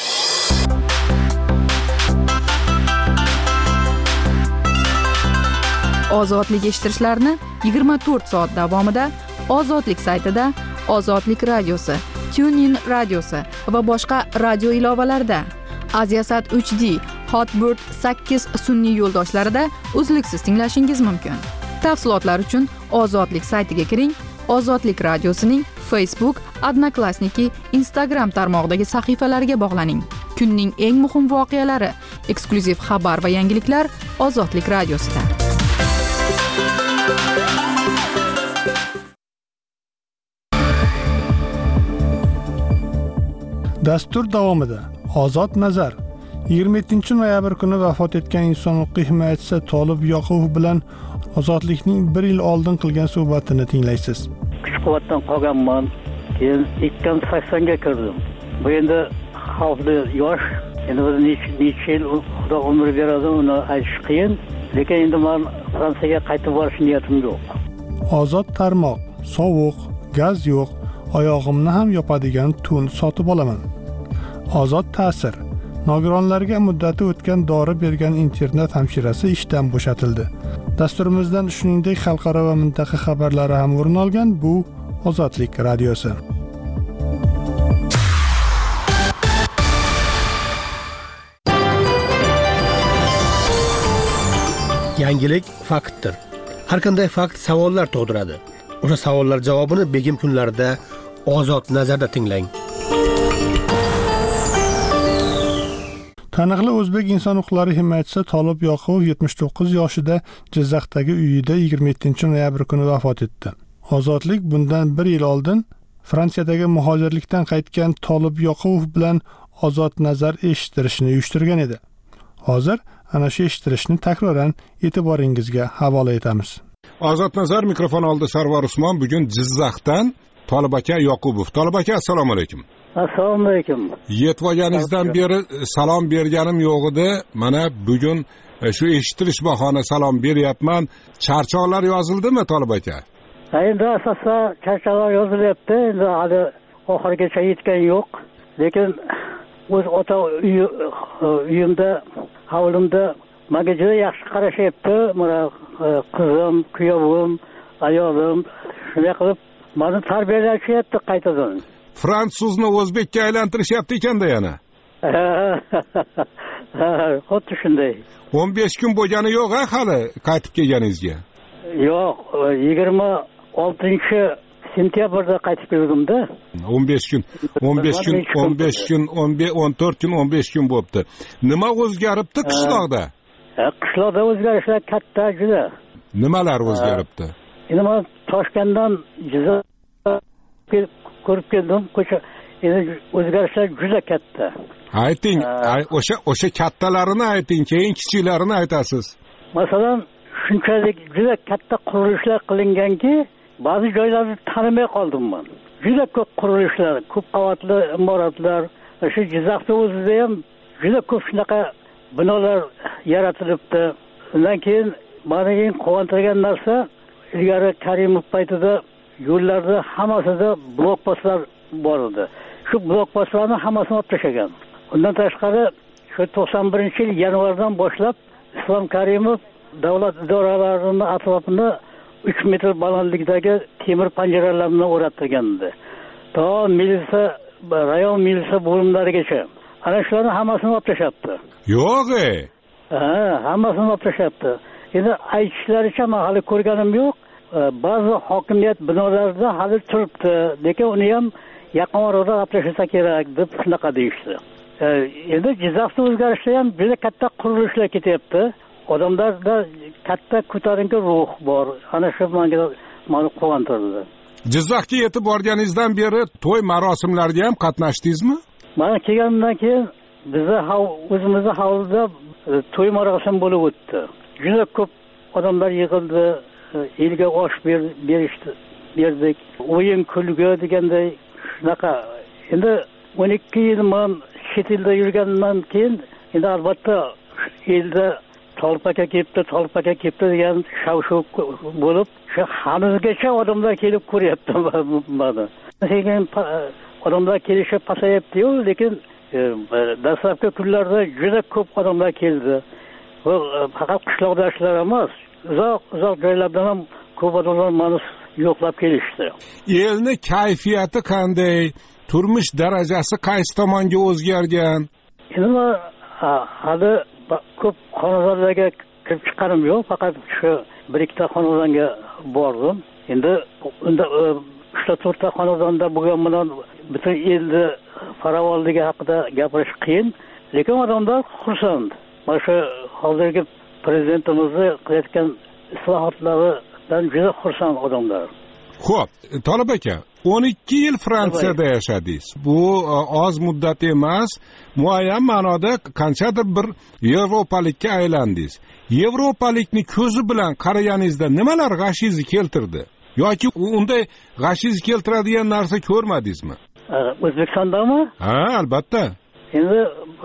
[SPEAKER 4] Ozodlik eshittirishlarni yigirma to'rt soat davomida Ozodlik saytida, Ozodlik radiosi, TuneIn radiosi va boshqa radio ilovalarida, Aziasat uch D, Hotbird sakkiz sun'iy yo'ldoshlarida uzluksiz tinglashingiz mumkin. Tafsilotlar uchun Ozodlik saytiga kiring Ozodlik radiosining Facebook, Odnoklassniki, Instagram tarmog'idagi sahifalariga bog'laning. Kunning eng muhim voqealari, eksklyuziv xabar va yangiliklar Ozodlik radiosida.
[SPEAKER 1] Dastur davomida Ozod nazar yigirma yettinchi noyabr kuni vafot etgan inson huquqiy himoyachisi Tolib Yoqubov bilan Ozodlikning bir yil oldin qilgan suhbatini tinglaysiz.
[SPEAKER 3] Kuch quvvatdan qolganman. Keyin ikki ming saksonga kirdim. Bu endi xavfli yosh. Endi biz necha yil Xudo umr beradi, uni aytish qiyin. Lekin endi men Fransiyaga qaytib borish niyatim yo'q.
[SPEAKER 1] Ozod tarmoq, sovuq, gaz yo'q, oyog'imni ham yopadigan tun sotib olaman. Ozod ta'sir. Nogironlarga muddati o'tgan dori bergan internet hamshirasi ishdan bo'shatildi. Dasturimizdan shuningdek xalqaro va mintaqa xabarlari ham o'rin olgan. Bu Ozodlik radiosi.
[SPEAKER 13] Yangilik faktdir. Har qanday fakt savollar tug'diradi. O'sha savollar javobini begim kunlarida Ozod nazarda tinglang.
[SPEAKER 1] Taniqli o'zbek inson huquqlari himoyachisi Tolib Yoqubov yetmish to'qqiz yoshida Jizzaxdagi uyida yigirma yettinchi noyabr kuni vafot etdi. Ozodlik bundan bir yil oldin Fransiyadagi muhojirlikdan qaytgan Tolib Yoqubov bilan Ozod nazar eshittirishni uyushtirgan edi. Hozir ana shu eshittirishni takroran e'tiboringizga havola etamiz.
[SPEAKER 8] Ozod nazar mikrofon oldi Sarvar Usmon. Bugun Jizzaxdan Tolib aka Yoqubov. Tolib aka, assalomu alaykum.
[SPEAKER 3] Assalomu alaykum.
[SPEAKER 8] Yetvaganingizdan beri salom berganim yo'q edi. Mana bugun shu eshittirish bahona salom beryapman. Charchoqlar yozildimi Tolib aka?
[SPEAKER 3] Endi asosda charchoqlar yozilyapti. Endi hali oxirigacha yetgan yo'q. Lekin o'z ota uyimda, hovlimda menga juda yaxshi qarashyapti. Mana qizim, kuyovim, ayolim shunday qilib meni tarbiyalashyapti qaytadan.
[SPEAKER 8] Fransuzni o'zbekka aylantirishyapti ekanda yana.
[SPEAKER 3] Xuddi shunday.
[SPEAKER 8] o'n besh kun bo'lgani yo'q-a hali qaytib kelganingizga?
[SPEAKER 3] Yo'q, yigirma oltinchi sentyabrda qaytib keldim-da.
[SPEAKER 8] o'n besh kun, o'n besh kun, o'n besh kun, o'n to'rt kun, o'n besh kun bo'libdi. Nima o'zgaribdi qishloqda?
[SPEAKER 3] Qishloqda o'zgarishlar katta juda.
[SPEAKER 8] Nimalar o'zgaribdi?
[SPEAKER 3] Endi men Toshkentdan Jizzaxga ko'rib keldim, ko'cha endi o'zgarishlar juda katta.
[SPEAKER 8] Ayting, o'sha o'sha kattalarini ayting, keyin kichiklarini aytasiz.
[SPEAKER 3] Masalan, shunchalik juda katta qurilishlar qilinganki, ba'zi joylarni tanimay qoldim men. Juda ko'p qurilishlar, ko'p qavatli imoratlar, shu Jizzaxda o'zida ham juda ko'p shunaqa binolar yaratilibdi. Undan keyin meni eng quvontirgan narsa, ilgari Karimov paytida yo'llarda hammasida blokpostlar bor edi. Shu blokpostlarni hammasini olib tashlagan. Undan tashqari shu to'qson birinchi yil yanvardan boshlab Islom Karimov davlat idoralarini atrofini uch metr balandlikdagi temir panjaralarni o'rnatilgan edi. To militsiya, rayon militsiya bo'limlarigacha. Ana shularni hammasini olib tashlabdi.
[SPEAKER 8] Yo'q-e.
[SPEAKER 3] Ha, hammasini olib tashlabdi. Endi aytishlaricha men hali ko'rganim yo'q. Ba'zi hokimiyat binolarida hali turibdi, lekin uni ham yaqin orada olib tashlasa kerak deb shunaqa deyishdi. Endi Jizzaxda o'zgarishlar ham juda katta qurilishlar ketyapti. Odamlarda katta ko'tarinki ruh bor. Ana shu menga meni quvontirdi.
[SPEAKER 8] Jizzaxga yetib borganingizdan beri to'y marosimlariga ham qatnashdingizmi?
[SPEAKER 3] Men kelgandan keyin bizning o'zimizning hovlida to'y marosim bo'lib o'tdi. Juda ko'p odamlar yig'ildi. Elga osh berishdi, berdik. O'yin kulgi deganday shunaqa. Endi o'n ikki yil men chet elda yurgandan keyin endi albatta elda Tolib aka kelibdi, Tolib aka kelibdi degan shav-shuv bo'lib, shu hanuzgacha odamlar kelib ko'ryapti meni. Lekin odamlar kelishi pasayapti-yu, lekin dastlabki kunlarda juda ko'p odamlar keldi. Va faqat qishloqdoshlar emas, uzoq uzoq joylardan ham ko'p odamlar meni yo'qlab kelishdi.
[SPEAKER 8] Elni kayfiyati qanday? Turmush darajasi qaysi tomonga o'zgargan?
[SPEAKER 3] Endi hali ko'p xonadonlarga kirib chiqqanim yo'q, faqat shu bir ikkita xonadonga bordim. endi unda uchta to'rtta xonadonda bo'lgan bilan butun elni farovonligi haqida gapirish qiyin, lekin odamlar xursand. Mana shu hozirgi prezidentimizni qilayotgan islohotlaridan juda xursand odamlar.
[SPEAKER 8] Xo'p, Tolib aka, o'n ikki yil Fransiyada yashadingiz. Bu oz muddat emas, muayyan ma'noda qanchadir bir yevropalikka aylandingiz. Yevropalikni ko'zi bilan qaraganingizda nimalar g'ashingizni keltirdi? Yoki unday g'ashingizni keltiradigan narsa ko'rmadingizmi?
[SPEAKER 3] O'zbekistondami?
[SPEAKER 8] Ha, albatta.
[SPEAKER 3] Endi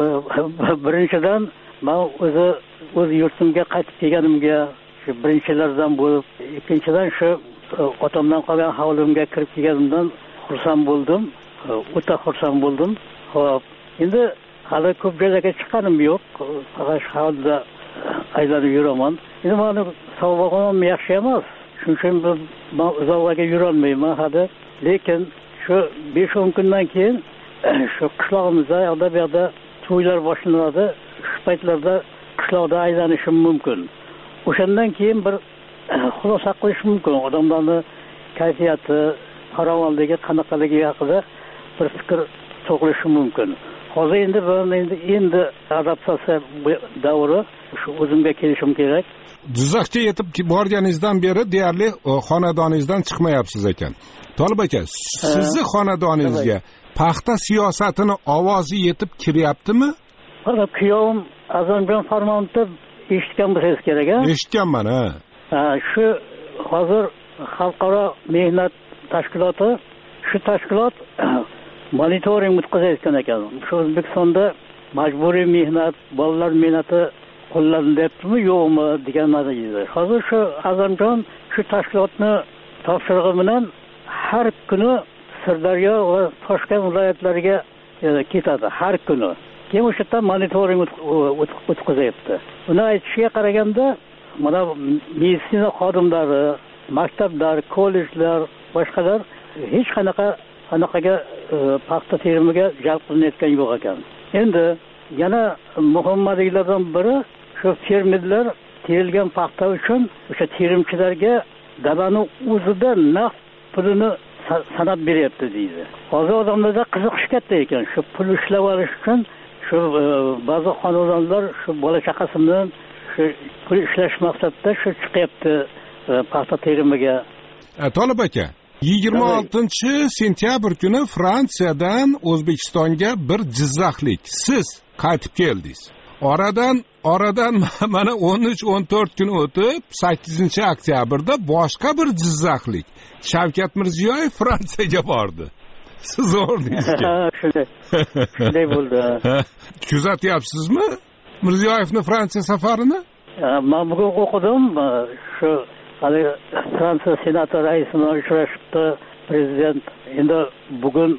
[SPEAKER 3] birinchidan men o'zi o'z yurtimga qaytib kelganimga shu birinchilardan bo'lib, ikkinchidan shu otamdan qolgan hovlimga kirib kelganimdan xursand bo'ldim. O'ta xursand bo'ldim. Xo'p, endi hali ko'p joylarga chiqqanim yo'q. Faqat shu hovlida aylanib yuraman. Endi meni sog'lig'im yaxshi emas. Shuning uchun men uzoqlarga yura olmayman hali. Lekin shu besh o'n kundan keyin shu qishlog'imizda yo'lda bu yerda to'ylar boshlanadi. Shu paytlarda qishloqda aylanishim mumkin. O'shandan keyin bir xulosa qilish mumkin. Odamlarni kayfiyati, farovonligi qanaqaligi haqida bir fikr to'g'ilishi mumkin. Hozir endi ben endi endi adaptatsiya davri, shu o'zimga kelishim kerak.
[SPEAKER 8] Jizzaxga yetib borganingizdan beri deyarli xonadoningizdan chiqmayapsiz ekan. Tolib aka, sizni xonadoningizga paxta siyosatini ovozi yetib kiryaptimi?
[SPEAKER 3] Mana kuyovim Azamjon Farmonovni eshitgan bo'lsangiz kerak, ha?
[SPEAKER 8] Eshitganman, ha.
[SPEAKER 3] Ha, shu hozir xalqaro mehnat tashkiloti, shu tashkilot monitoring o'tkazayotgan ekan. Shu O'zbekistonda majburiy mehnat, bolalar mehnati qo'llanilyaptimi, yo'qmi degan ma'noda. Hozir shu Azamjon shu tashkilotni topshirig'i bilan har kuni Sirdaryo va Toshkent viloyatlariga ketadi, har kuni. Keyin o'sha yerda monitoring o'tkazayapti. Uni aytishiga qaraganda, mana meditsina xodimlari, maktablar, kollejlar, boshqalar hech qanaqa anaqaga paxta terimiga jalb qilinayotgan yo'q ekan. Endi yana muhimliklardan biri shu fermerlar terilgan paxta uchun o'sha terimchilarga dalani o'zida naqd pulini sanab beryapti deydi. Hozir odamlarda qiziqish katta ekan. Shu pul ishlab olish uchun shu ba'zi xonadonlar shu bola chaqasi bilan shu pul ishlash maqsadida shu chiqyapti paxta terimiga.
[SPEAKER 8] Tolib aka, yigirma oltinchi sentyabr kuni Fransiyadan O'zbekistonga bir jizzaxlik siz qaytib keldingiz. Oradan oradan mana o'n uch o'n to'rt kun o'tib, sakkizinchi oktyabrda boshqa bir jizzaxlik Shavkat Mirziyoyev Fransiyaga bordi. Siz o'rningizga.
[SPEAKER 3] Shunday. Shunday bo'ldi.
[SPEAKER 8] Kuzatyapsizmi Mirziyoyevning Fransiya safarini?
[SPEAKER 3] Men bugun o'qidim, shu hali Fransiya senati raisi bilan uchrashibdi prezident. Endi bugun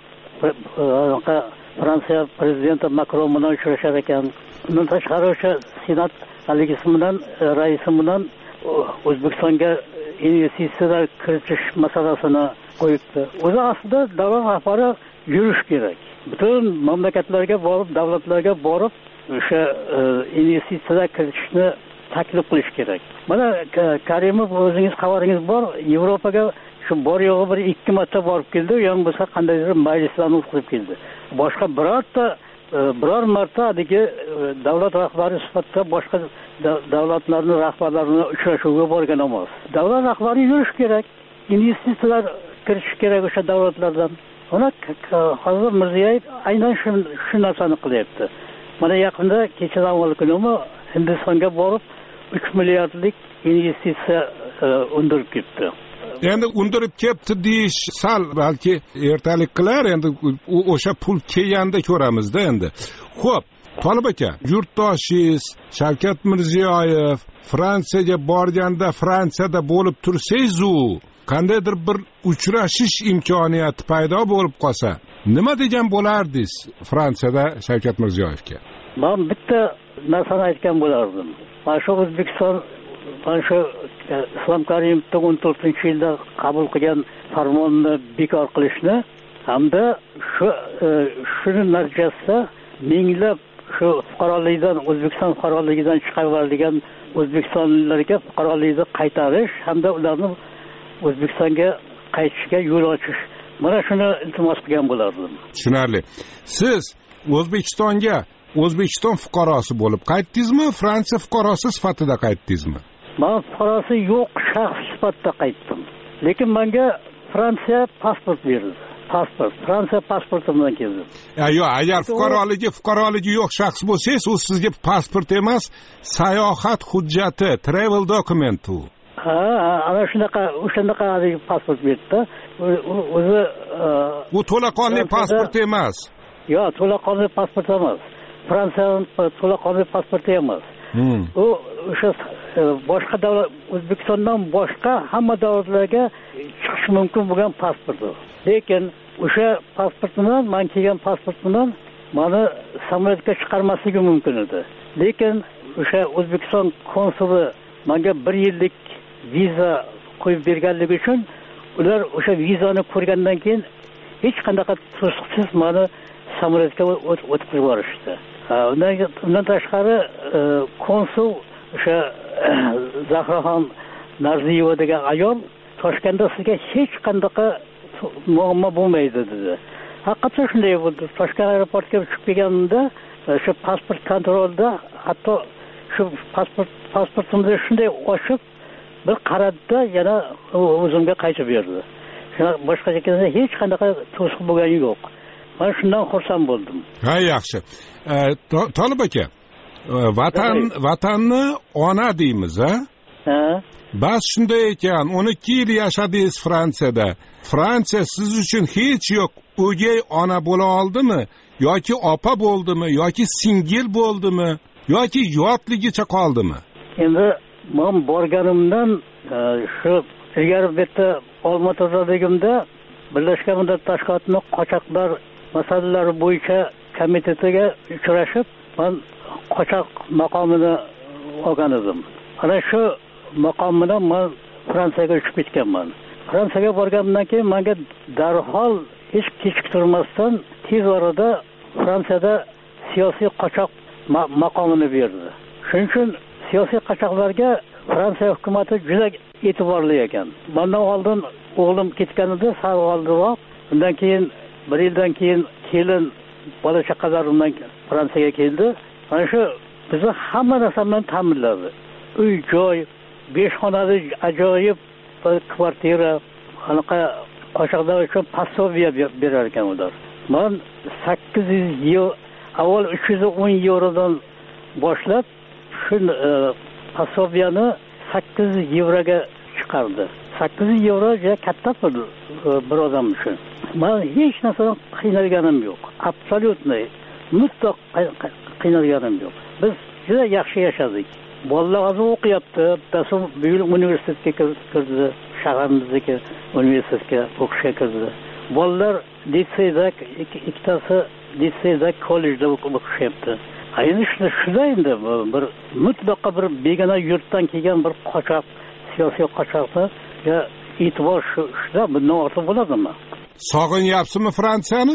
[SPEAKER 3] Fransiya prezidenti Makron bilan uchrashar ekan. Bundan tashqari o'sha senat haligisi bilan raisi bilan O'zbekistonga investitsiyalar kiritish masalasini qo'yibdi. O'zi aslida davlat rahbari yurish kerak. Butun mamlakatlarga borib, davlatlarga borib o'sha investitsiyalar kiritishni taklif qilish kerak. Mana Karimov o'zingiz xabaringiz bor, Yevropaga shu bor yo'g'i bir ikki marta borib keldi, yo'q bo'lsa qandaydir majlislarni o'tkazib keldi. Boshqa birorta biror marta haligi davlat rahbari sifatida boshqa davlatlarning rahbarlarini uchrashuvga borgan emas. Davlat rahbari yurish kerak, investitsiyalar kiritish kerak o'sha davlatlardan. Ona hozir Mirziyoyev aynan shu shu narsani qilyapti. Mana yaqinda kechadan avval kunimi Hindistonga borib uch milliardlik investitsiya undirib ketdi.
[SPEAKER 8] Endi undirib ketdi deyish sal balki ertalik qilar, endi o'sha pul kelganda ko'ramizda endi. Xo'p, Tolib aka, yurtdoshingiz Shavkat Mirziyoyev Fransiyaga borganda Fransiyada bo'lib tursangiz-u, qandaydir bir uchrashish imkoniyati paydo bo'lib qolsa, nima degan bo'lardingiz Fransiyada Shavkat Mirziyoyevga?
[SPEAKER 3] Men bitta narsani aytgan bo'lardim. Mana shu O'zbekiston, mana shu Islom Karimovning o'n to'rtinchi yilda qabul qilgan farmonni bekor qilishni hamda shu shuni natijasida minglab shu fuqarolikdan, O'zbekiston fuqaroligidan chiqarilgan O'zbekistonliklarga fuqarolikni qaytarish hamda ularni O'zbekistonga qaytishga yo'l ochish. Mana shuni iltimos qilgan bo'lardim.
[SPEAKER 8] Tushunarli. Siz O'zbekistonga O'zbekiston fuqarosi bo'lib qaytdingizmi, Fransiya fuqarosi sifatida qaytdingizmi?
[SPEAKER 3] Men fuqarosi yo'q shaxs sifatida qaytdim. Lekin menga Fransiya pasport berdi. Pasport, Fransiya pasporti bilan keldim.
[SPEAKER 8] Yo'q, agar fuqaroligi, fuqaroligi yo'q shaxs bo'lsangiz, u sizga pasport emas, sayohat hujjati, travel document u.
[SPEAKER 3] Ha, ana shunaqa, o'shanaqa pasport berdi. O'zi
[SPEAKER 8] u to'laqonli pasport emas.
[SPEAKER 3] Yo'q, to'laqonli pasport emas. Fransiyaning to'laqonli pasporti emas. U o'sha boshqa davlat, O'zbekistondan boshqa hamma davlatlarga chiqish mumkin bo'lgan pasport. Lekin o'sha pasport bilan, men kelgan pasport bilan meni samolyotga chiqarmasligi mumkin edi. Lekin o'sha O'zbekiston konsuli menga bir yillik viza qo'yib berganligi uchun ular o'sha vizani ko'rgandan keyin hech qanday to'siqsiz meni samolyotga o'tkazib yuborishdi. Undan undan tashqari konsul o'sha Zahraxon Narziyeva degan ayol Toshkentda sizga hech qanday muammo bo'lmaydi dedi. Haqiqatdan shunday bo'ldi. Toshkent aeroportiga uchib kelganimda shu pasport kontrolida hatto shu pasport pasportimni shunday ochib bir qaradida yana o'zimga qaytib berdi. Shuna boshqa joyda hech qanday to'siq bo'lgani yo'q. Men shundan xursand bo'ldim.
[SPEAKER 8] Ha, yaxshi. Tolib aka, vatan vatanni ona deymiz, ha?
[SPEAKER 3] Ha.
[SPEAKER 8] Bas shunday ekan, o'n ikki yil yashadingiz Fransiyada. Fransiya siz uchun hech yo'q o'gay ona bo'la oldimi? Yoki opa bo'ldimi? Yoki singil bo'ldimi? Yoki yotligicha qoldimi?
[SPEAKER 3] Endi men borganimdan shu ilgari bitta Olmaotaligimda Birlashgan Millatlar Tashkilotning qochoqlar masalalari bo'yicha komitetiga uchrashib, men qochoq maqomini olgan edim. Ana shu maqom bilan men Fransiyaga uchib ketganman. Fransiyaga borganimdan keyin menga darhol hech kechiktirmasdan tez orada Fransiyada siyosiy qochoq maqomini berdi. Shuning uchun siyosiy qochoqlarga Fransiya hukumati juda e'tiborli ekan. Bundan oldin o'g'lim ketganida sal oldinroq, undan keyin bir yildan keyin kelin bola chaqalar bilan Fransiyaga keldi. Mana shu bizni hamma narsa bilan ta'minladi. Uy, joy, besh xonali ajoyib bir kvartira, anaqa qochoqlar uchun пособие berar ekan ular. Men sakkiz yuz yevro, avval uch yuz o'n yevrodan boshlab shu пособияni sakkiz yuz yevroga chiqardi. sakkiz yuz yevro juda katta pul bir odam uchun. Men hech narsadan qiynalganim yo'q. Absolutno mutlaq qiynalganim yo'q. Biz juda yaxshi yashadik. Bolalar o'qiyapti, bittasi Buyuk universitetga kirdi, shaharimizdagi universitetga o'qishga kirdi. Bolalar litseyda, ikkitasi litseyda, kollejda o'qishyapti. Ayni shunday endi bir mutlaqo bir begona yurtdan kelgan bir qochoq, siyosiy qochoqni ya e'tibor shunda bundan ortiq bo'ladimi?
[SPEAKER 8] Sog'inyapsizmi Fransiyani?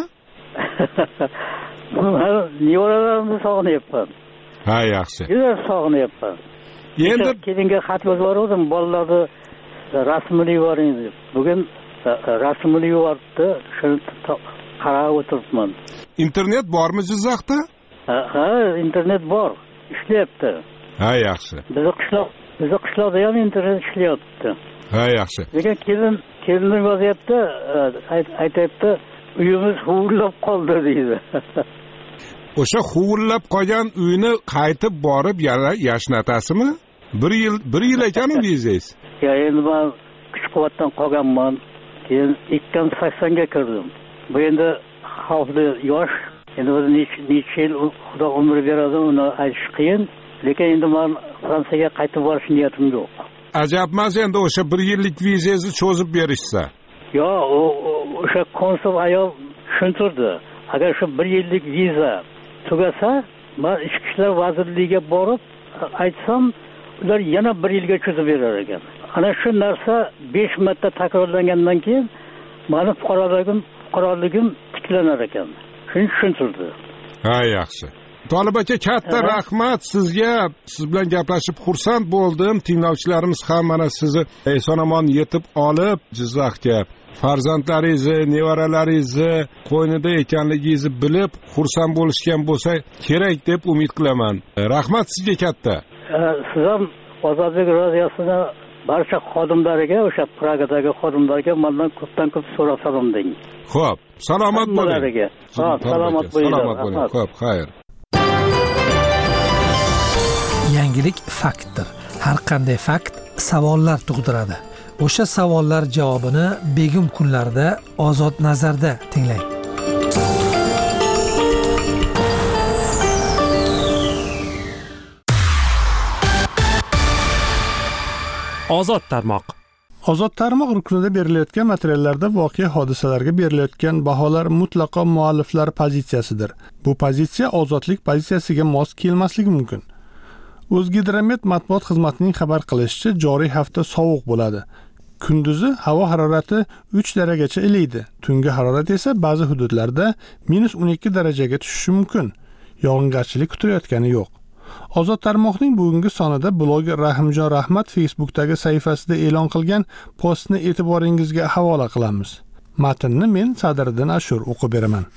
[SPEAKER 3] Nevaralarimni sog'inyapman.
[SPEAKER 8] Ha, yaxshi.
[SPEAKER 3] Juda sog'inyapman. Endi kelinga xat yozib yubordim, bolalarni rasmini yuboring deb. Bugun rasmini yubordi, shuni qarab o'tiribman.
[SPEAKER 8] Internet bormi Jizzaxda?
[SPEAKER 3] Ha, ha, internet bor, ishlayapti.
[SPEAKER 8] Ha, yaxshi.
[SPEAKER 3] Bizi qishloq, bizi qishloqda ham internet ishlayapti.
[SPEAKER 8] Ha, yaxshi.
[SPEAKER 3] Lekin kelin, kelinning vaziyatda aytayapti, uyimiz huvillab qoldi deydi.
[SPEAKER 8] O'sha huvillab qolgan uyni qaytib borib yana yashnatasizmi? bir yil bir yil ekan-ku deysiz.
[SPEAKER 3] Ya endi men kuch quvvatdan qolganman. Keyin ikki ming saksonga kirdim. Bu endi xavfli yosh. Endi o'zi necha yil Xudo umr beradi, uni aytish qiyin. Lekin endi men Fransiyaga qaytib borish niyatim yo'q.
[SPEAKER 8] Ajabmas endi o'sha bir yillik vizangizni cho'zib berishsa.
[SPEAKER 3] Yo, o'sha konsul ayol tushuntirdi. Agar shu bir yillik viza tugasa, men Ichki ishlar vazirligiga borib aytsam, ular yana bir yilga cho'zib berar ekan. Ana shu narsa besh marta takrorlangandan keyin meni fuqaroligim, fuqaroligim tiklanar ekan. Shuni tushuntirdi.
[SPEAKER 8] Ha, yaxshi. Tolib aka, katta rahmat sizga. Siz bilan gaplashib xursand bo'ldim. Tinglovchilarimiz ham mana sizni eson-omon yetib olib Jizzaxga farzandlaringizni, nevaralaringizni qo'ynida ekanligingizni bilib xursand bo'lishgan bo'lsa kerak deb umid qilaman. Rahmat sizga katta.
[SPEAKER 3] Siz ham Ozodlik radiosini barcha xodimlariga, o'sha Pragadagi xodimlarga mendan ko'pdan ko'p so'rab salom deng.
[SPEAKER 8] Xo'p, salomat bo'ling.
[SPEAKER 3] Ha, salomat bo'ling.
[SPEAKER 8] Salomat bo'ling. Xo'p, xayr.
[SPEAKER 6] Yangilik faktdir. Har qanday fakt savollar tug'diradi. O'sha savollar javobini begim kunlarda Ozod nazarda tinglang.
[SPEAKER 5] Ozod tarmoq.
[SPEAKER 1] Ozod tarmoq rukunida berilayotgan materiallarda voqea hodisalarga berilayotgan baholar mutlaqo mualliflar pozitsiyasidir. Bu pozitsiya ozodlik pozitsiyasiga mos kelmasligi mumkin. O'zgidromet matbuot xizmatining xabar qilishicha, joriy hafta sovuq bo'ladi. Kunduzi havo harorati uch darajagacha ilaydi. Tungi harorat esa ba'zi hududlarda minus o'n ikki darajaga tushishi mumkin. Yog'ingarchilik kutilayotgani yo'q. Ozod tarmoqning bugungi sonida bloger Rahimjon Rahmat Facebookdagi sahifasida e'lon qilgan postni e'tiboringizga havola qilamiz. Matnni men Sadriddin Ashur o'qib beraman.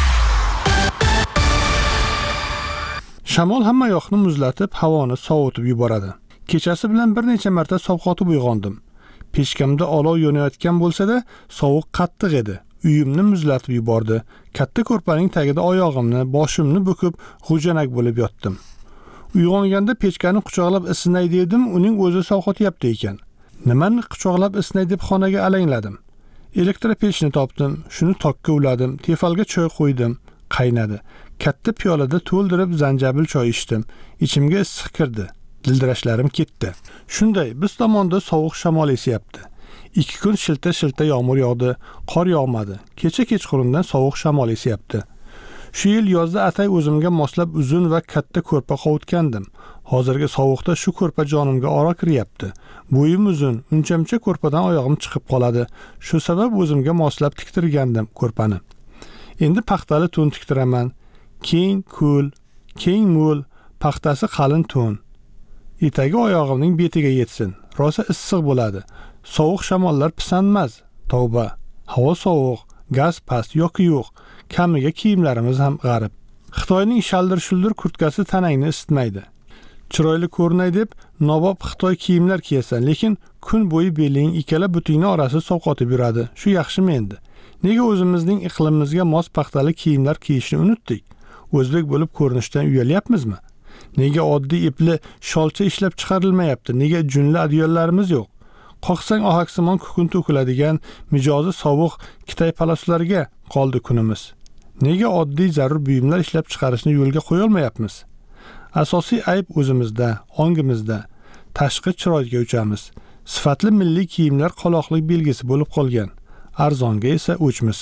[SPEAKER 1] Shamol hamma yoqni muzlatib, havoni sovutib yuboradi. Kechasi bilan bir necha marta sovqotib uyg'ondim. Peshkamda olov yonayotgan bo'lsa-da, sovuq qattiq edi. Uyimni muzlatib yubordi. Katta ko'rpaning tagida oyog'imni, boshimni bukib, g'ujanak bo'lib yotdim. Uyg'onganda pechkani quchoqlab isnay dedim, uning o'zi sovqotyapti ekan. Nimani quchoqlab isnay deb xonaga alangladim. Elektropechni topdim, shuni tokka uladim, tefalga choy qo'ydim, qaynadi. Katta piyolada to'ldirib zanjabil choy ichdim. Ichimga issiq kirdi. Dildirashlarim ketdi. Shunday, biz tomonda sovuq shamol esyapti. ikki kun shilta-shilta yomg'ir yog'di, qor yog'madi. Kecha kechqurundan sovuq shamol esyapti. Shu yil yozda atay o'zimga moslab uzun va katta ko'rpa qovutgandim. Hozirgi sovuqda shu ko'rpa jonimga oro kiryapti. Bo'yim uzun, unchamcha ko'rpadan oyog'im chiqib qoladi. Shu sabab o'zimga moslab tiktirgandim ko'rpani. Endi paxtali to'n tiktiraman. Keng ko'l, keng mo'l, paxtasi qalin to'n. Etagi oyog'imning betiga yetsin. Rosa issiq bo'ladi. Sovuq shamollar pisanmas. Tavba. Havo sovuq, gaz past yoki yo'q. Kamiga kiyimlarimiz ham g'arib. Xitoyning shaldir-shuldir kurtkasi tanangni isitmaydi. Chiroyli ko'rinay deb nobob Xitoy kiyimlar kiyasan, lekin kun bo'yi beling ikkala butingni orasi sovqotib yuradi. Shu yaxshimi endi? Nega o'zimizning iqlimimizga mos paxtali kiyimlar kiyishni unutdik? O'zbek bo'lib ko'rinishdan uyalyapmizmi? Nega oddiy ipli sholcha ishlab chiqarilmayapti? Nega junli adyollarimiz yo'q? Qoqsang ohaksimon kukun to'kiladigan mijozi sovuq Kitay palaslarga qoldi kunimiz. Nega oddiy zarur buyumlar ishlab chiqarishni yo'lga qo'ya olmayapmiz? Asosiy ayb o'zimizda, ongimizda. Tashqi chiroyga uchamiz. Sifatli milliy kiyimlar qoloqlik belgisi bo'lib qolgan. Arzonga esa o'chmiz.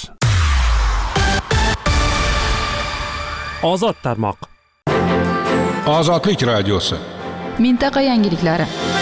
[SPEAKER 5] Ozod tarmoq.
[SPEAKER 8] Ozodlik radiosi.
[SPEAKER 4] Mintaqa yangiliklari.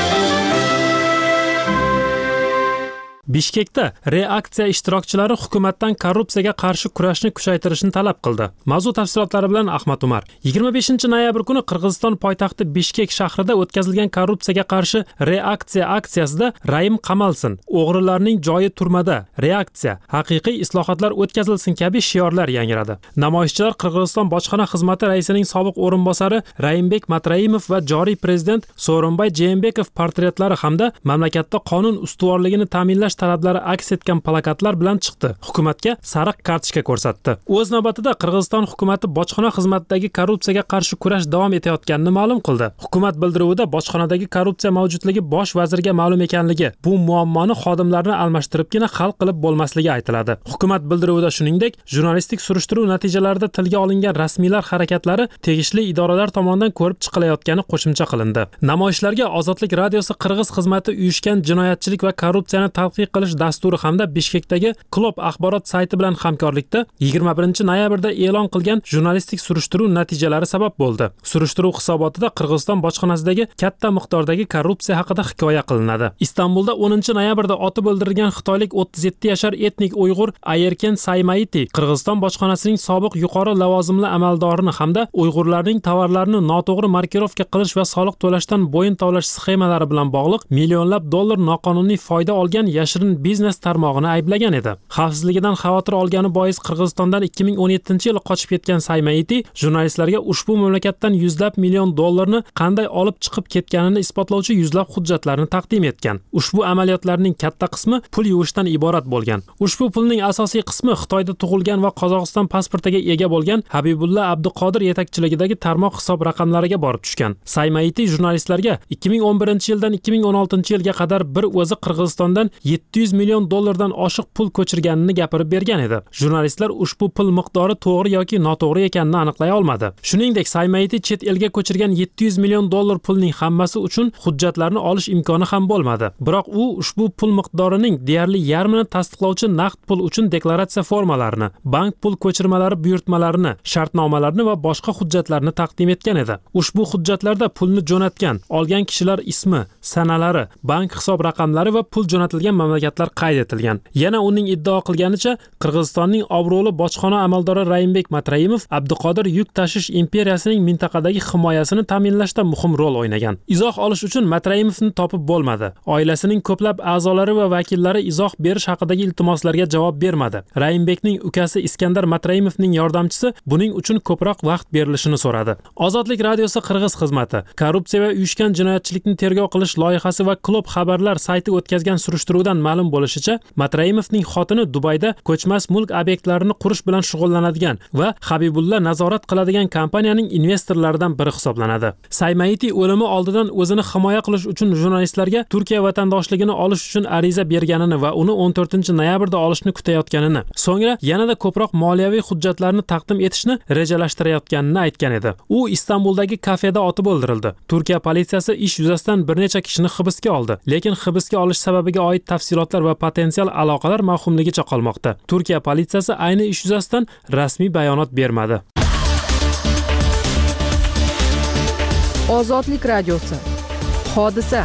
[SPEAKER 5] Bishkekda reaksiya ishtirokchilari hukumatdan korrupsiyaga qarshi kurashni kuchaytirishni talab qildi. Mavzu tafsilotlari bilan Ahmad Umar. yigirma beshinchi noyabr kuni Qirg'iziston poytaxti Bishkek shahrida o'tkazilgan korrupsiyaga qarshi reaksiya aksiyasida Raim qamalsin, o'g'rilarning joyi turmada, reaksiya, haqiqiy islohotlar o'tkazilsin kabi shiorlar yangradi. Namoyishchilar Qirg'iziston bojxona xizmati raisining sobiq o'rinbosari Raimbek Matraimov va joriy prezident Sooronbay Jeenbekov portretlari hamda mamlakatda qonun ustuvorligini ta'minlash talablari aks etgan plakatlar bilan chiqdi. Hukumatga sariq kartochka ko'rsatdi. O'z navbatida Qirg'iziston hukumati bojxona xizmatidagi korrupsiyaga qarshi kurash davom etayotganini ma'lum qildi. Hukumat bildiruvida bojxonadagi korrupsiya mavjudligi bosh vazirga ma'lum ekanligi, bu muammoni xodimlarni almashtiribgina hal qilib bo'lmasligi aytiladi. Hukumat bildiruvida shuningdek, jurnalistik surishtiruv natijalarida tilga olingan rasmiylar harakatlari tegishli idoralar tomonidan ko'rib chiqilayotgani qo'shimcha qilindi. Namoyishlarga Ozodlik radiosi Qirg'iz xizmati uyushgan jinoyatchilik va korrupsiyani talqiq rasmiy qilish dasturi hamda Bishkekdagi Klub axborot sayti bilan hamkorlikda yigirma birinchi noyabrda e'lon qilgan jurnalistik surishtiruv natijalari sabab bo'ldi. Surishtiruv hisobotida Qirg'iziston bojxonasidagi katta miqdordagi korrupsiya haqida hikoya qilinadi. Istanbulda o'ninchi noyabrda otib o'ldirilgan xitoylik o'ttiz yetti yashar etnik Uyg'ur Ayerken Saymaiti Qirg'iziston bojxonasining sobiq yuqori lavozimli amaldorini hamda Uyg'urlarning tovarlarini noto'g'ri markirovka qilish va soliq to'lashdan bo'yin tovlash sxemalari bilan bog'liq millionlab dollar noqonuniy foyda olgan yashirin biznes tarmog'ini ayblagan edi. Xavfsizligidan xavotir olgani bois Qirg'izistondan ikki ming o'n yettinchi yil qochib ketgan Saymaiti jurnalistlarga ushbu mamlakatdan yuzlab million dollarni qanday olib chiqib ketganini isbotlovchi yuzlab hujjatlarni taqdim etgan. Ushbu amaliyotlarning katta qismi pul yuvishdan iborat bo'lgan. Ushbu pulning asosiy qismi Xitoyda tug'ilgan va Qozog'iston pasportiga ega bo'lgan Habibulla Abduqodir yetakchiligidagi tarmoq hisob raqamlariga borib tushgan. Saymaiti jurnalistlarga ikki ming o'n birinchi yildan ikki ming o'n oltinchi yilga qadar bir o'zi Qirg'izistondan yetti yuz million dollardan oshiq pul ko'chirganini gapirib bergan edi. Jurnalistlar ushbu pul miqdori to'g'ri yoki noto'g'ri ekanini aniqlay olmadi. Shuningdek, Saymaiti chet elga ko'chirgan yetti yuz million dollar pulning hammasi uchun hujjatlarni olish imkoni ham bo'lmadi. Biroq u ushbu pul miqdorining deyarli yarmini tasdiqlovchi naqd pul uchun deklaratsiya formalarini, bank pul ko'chirmalari buyurtmalarini, shartnomalarni va boshqa hujjatlarni taqdim etgan edi. Ushbu hujjatlarda pulni jo'natgan, olgan kishilar ismi, sanalari, bank hisob raqamlari va pul jo'natilgan mamlakatlar qayd etilgan. Yana uning iddao qilganicha, Qirg'izistonning obro'li bojxona amaldori Raimbek Matraimov Abduqodir yuk tashish imperiyasining mintaqadagi himoyasini ta'minlashda muhim rol o'ynagan. Izoh olish uchun Matraimovni topib bo'lmadi. Oilasining ko'plab a'zolari va vakillari izoh berish haqidagi iltimoslarga javob bermadi. Raimbekning ukasi Iskandar Matraimovning yordamchisi buning uchun ko'proq vaqt berilishini so'radi. Ozodlik radiosi Qirg'iz xizmati korrupsiya va uyushgan jinoyatchilikni tergov qilish loyihasi va Klub xabarlar sayti o'tkazgan surishtiruvdan ma'lum bo'lishicha, Matraimovning xotini Dubayda ko'chmas mulk obyektlarini qurish bilan shug'ullanadigan va Habibulla nazorat qiladigan kompaniyaning investorlaridan biri hisoblanadi. Saymaiti o'limi oldidan o'zini himoya qilish uchun jurnalistlarga Turkiya vatandoshligini olish uchun ariza berganini va uni o'n to'rtinchi noyabrda olishni kutayotganini, so'ngra yanada ko'proq moliyaviy hujjatlarni taqdim etishni rejalashtirayotganini aytgan edi. U Istanbuldagi kafeda otib o'ldirildi. Turkiya politsiyasi ish yuzasidan bir necha kishini hibsga oldi, lekin hibsga olish sababiga oid tafsilotlar va potensial aloqalar mavhumligicha qolmoqda. Turkiya politsiyasi ayni ish yuzasidan rasmiy bayonot bermadi.
[SPEAKER 4] Ozodlik radiosi. Hodisa.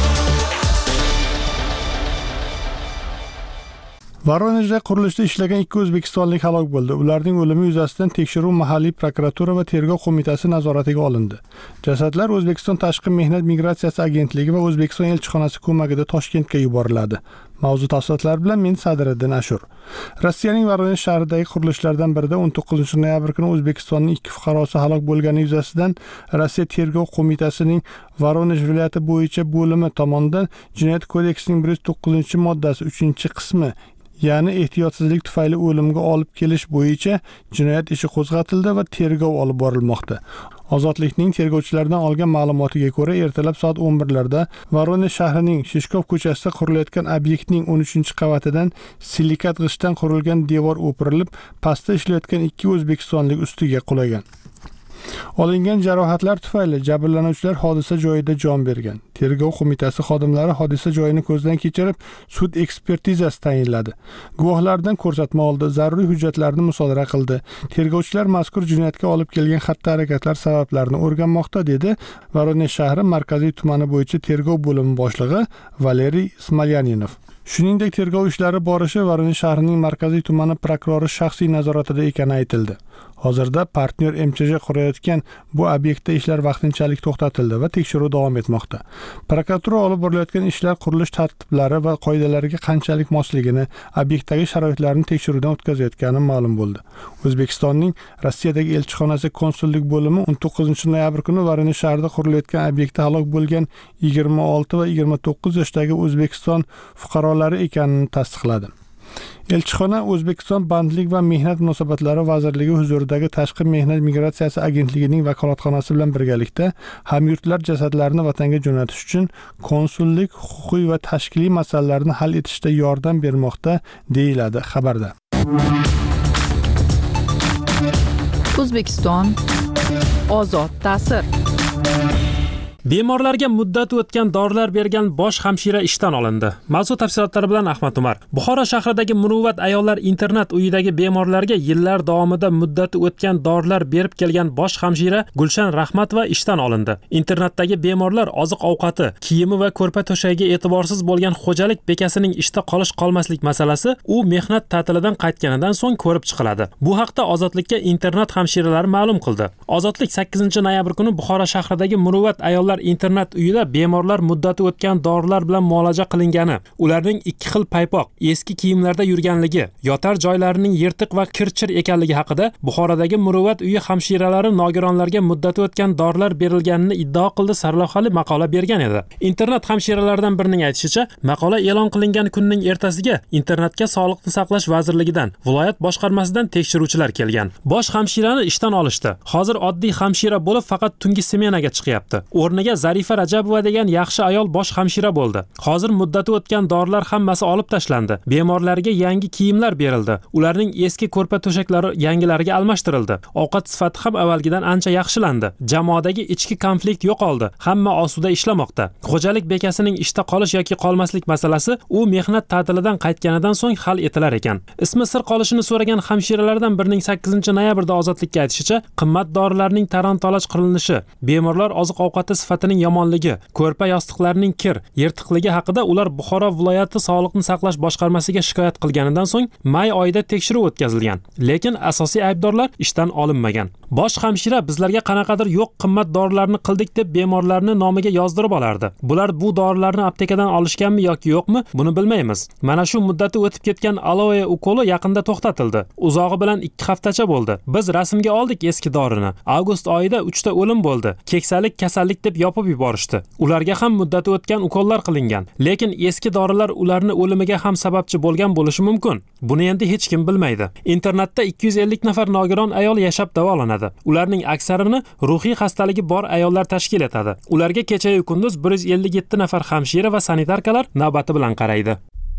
[SPEAKER 1] Voronejda qurilishda ishlagan ikki o'zbekistonlik halok bo'ldi. Ularning o'limi yuzasidan tekshiruv mahalliy prokuratura va tergov qo'mitasi nazoratiga olindi. Jasadlar O'zbekiston Tashqi mehnat migratsiyasi agentligi va O'zbekiston elchixonasi ko'magida Toshkentga yuboriladi. Mavzu tafsilotlari bilan men Sadiriddin Ashur. Rossiyaning Voronej shahridagi qurilishlardan birida o'n to'qqizinchi noyabr kuni O'zbekistonning ikki fuqarosi halok bo'lgani yuzasidan Rossiya tergov qo'mitasining Voronej viloyati bo'yicha bo'limi tomonidan Jinoyat kodeksining bir yuz to'qqizinchi moddasi uchinchi qismi, ya'ni ehtiyotsizlik tufayli o'limga olib kelish bo'yicha jinoyat ishi qo'zg'atildi va tergov olib borilmoqda. Ozodlikning tergovchilaridan olgan ma'lumotiga ko'ra, ertalab soat o'n birlarda Voronej shahrining Shishkov ko'chasida qurilayotgan obyektning o'n uchinchi qavatidan silikat g'ishtdan qurilgan devor o'pirilib, pastda ishlayotgan ikki o'zbekistonlik ustiga qulagan. Olingan jarohatlar tufayli jabrlanuvchilar hodisa joyida jon bergan. Tergov qo'mitasi xodimlari hodisa joyini ko'zdan kechirib, sud ekspertizasi tayinladi. Guvohlardan ko'rsatma oldi, zaruriy hujjatlarni musodara qildi. Tergovchilar mazkur jinoyatga olib kelgan xatti-harakatlar sabablarini o'rganmoqda, dedi Voronej shahri markaziy tumani bo'yicha tergov bo'limi boshlig'i Valeriy Smolyaninov. Shuningdek, tergov ishlari borishi Voronej shahrining markaziy tumani prokurori shaxsiy nazoratida ekani aytildi. Hozirda partnyor M Ch J qurayotgan bu obyektda ishlar vaqtinchalik to'xtatildi va tekshiruv davom etmoqda. Prokuratura olib borilayotgan ishlar qurilish tartiblari va qoidalariga qanchalik mosligini, obyektdagi sharoitlarni tekshiruvdan o'tkazayotgani ma'lum bo'ldi. O'zbekistonning Rossiyadagi elchixonasi konsullik bo'limi o'n to'qqizinchi noyabr kuni Voronej shahrida qurilayotgan obyektda halok bo'lgan yigirma olti va yigirma to'qqiz yoshdagi O'zbekiston fuqarolari ekanini tasdiqladi. Elchixona O'zbekiston Bandlik va mehnat munosabatlari vazirligi huzuridagi Tashqi mehnat migratsiyasi agentligining vakolatxonasi bilan birgalikda hamyurtlar jasadlarini vatanga jo'natish uchun konsullik, huquqiy va tashkiliy masalalarni hal etishda yordam bermoqda, deyiladi xabarda.
[SPEAKER 4] O'zbekiston ozod ta'sir.
[SPEAKER 5] Bemorlarga muddati o'tgan dorilar bergan bosh hamshira ishdan olindi. Mavzu tafsilotlari bilan Ahmad Umar. Buxoro shahridagi Muruvvat ayollar internat uyidagi bemorlarga yillar davomida muddati o'tgan dorilar berib kelgan bosh hamshira Gulshan Rahmatova ishdan olindi. Internatdagi bemorlar oziq-ovqati, kiyimi va ko'rpa to'shagiga e'tiborsiz bo'lgan xo'jalik bekasining ishda qolish qolmaslik masalasi u mehnat ta'tilidan qaytganidan so'ng ko'rib chiqiladi. Bu haqda Ozodlikka internat hamshiralari ma'lum qildi. Ozodlik sakkizinchi noyabr kuni Buxoro shahridagi Muruvvat ayollar internat uyida bemorlar muddati o'tgan dorilar bilan muolaja qilingani, ularning ikki xil paypoq, eski kiyimlarda yurganligi, yotar joylarining yirtiq va kirchir ekanligi haqida Buxorodagi Muruvvat uyi hamshiralari nogironlarga muddati o'tgan dorilar berilganini iddao qildi sarlavhali maqola bergan edi. Internat hamshiralaridan birining aytishicha, maqola e'lon qilingan kunning ertasiga internatga Sog'liqni saqlash vazirligidan, viloyat boshqarmasidan tekshiruvchilar kelgan. Bosh hamshirani ishdan olishdi. Hozir oddiy hamshira bo'lib faqat tungi smenaga chiqyapti. O'rniga Zarifa Rajabova degan yaxshi ayol bosh hamshira bo'ldi. Hozir muddati o'tgan dorilar hammasi olib tashlandi. Bemorlarga yangi kiyimlar berildi. Ularning eski ko'rpa to'shaklari yangilariga almashtirildi. Ovqat sifati ham avvalgidan ancha yaxshilandi. Jamoadagi ichki konflikt yo'qoldi. Hamma osuda ishlamoqda. Xo'jalik bekasining ishda qolish yoki qolmaslik masalasi u mehnat ta'tilidan qaytganidan so'ng hal etilar ekan. Ismi sir qolishini so'ragan hamshiralardan birining sakkizinchi noyabrda Ozodlikka aytishicha, qimmat dorilarning talon-toroj qilinishi, bemorlar oziq-ovqati sifatining yomonligi, ko'rpa yostiqlarining kir, yirtiqligi haqida ular Buxoro viloyati Sog'liqni saqlash boshqarmasiga shikoyat qilganidan so'ng may oyida tekshiruv o'tkazilgan. Lekin asosiy aybdorlar ishdan olinmagan. Bosh hamshira bizlarga qanaqadir yo'q qimmat dorilarni qildik deb bemorlarni nomiga yozdirib olardi. Bular bu dorilarni aptekadan olishganmi yoki yo'qmi, buni bilmaymiz. Mana shu muddati o'tib ketgan aloe ukoli yaqinda to'xtatildi. Uzog'i bilan ikki haftacha bo'ldi. Biz rasmga oldik eski dorini. Avgust oyida uchta o'lim bo'ldi. Keksalik kasallik deb yopib yuborishdi. Ularga ham muddati o'tgan ukollar qilingan. Lekin eski dorilar ularni o'limiga ham sababchi bo'lgan bo'lishi mumkin. Buni endi hech kim bilmaydi. Internetda ikki yuz ellik nafar nogiron ayol yashab davolanadi. Ularning aksarini ruhiy xastaligi bor ayollar tashkil etadi. Ularga kecha-yu kunduz bir yuz ellik yetti nafar hamshira va sanitarkalar navbati bilan qaraydi.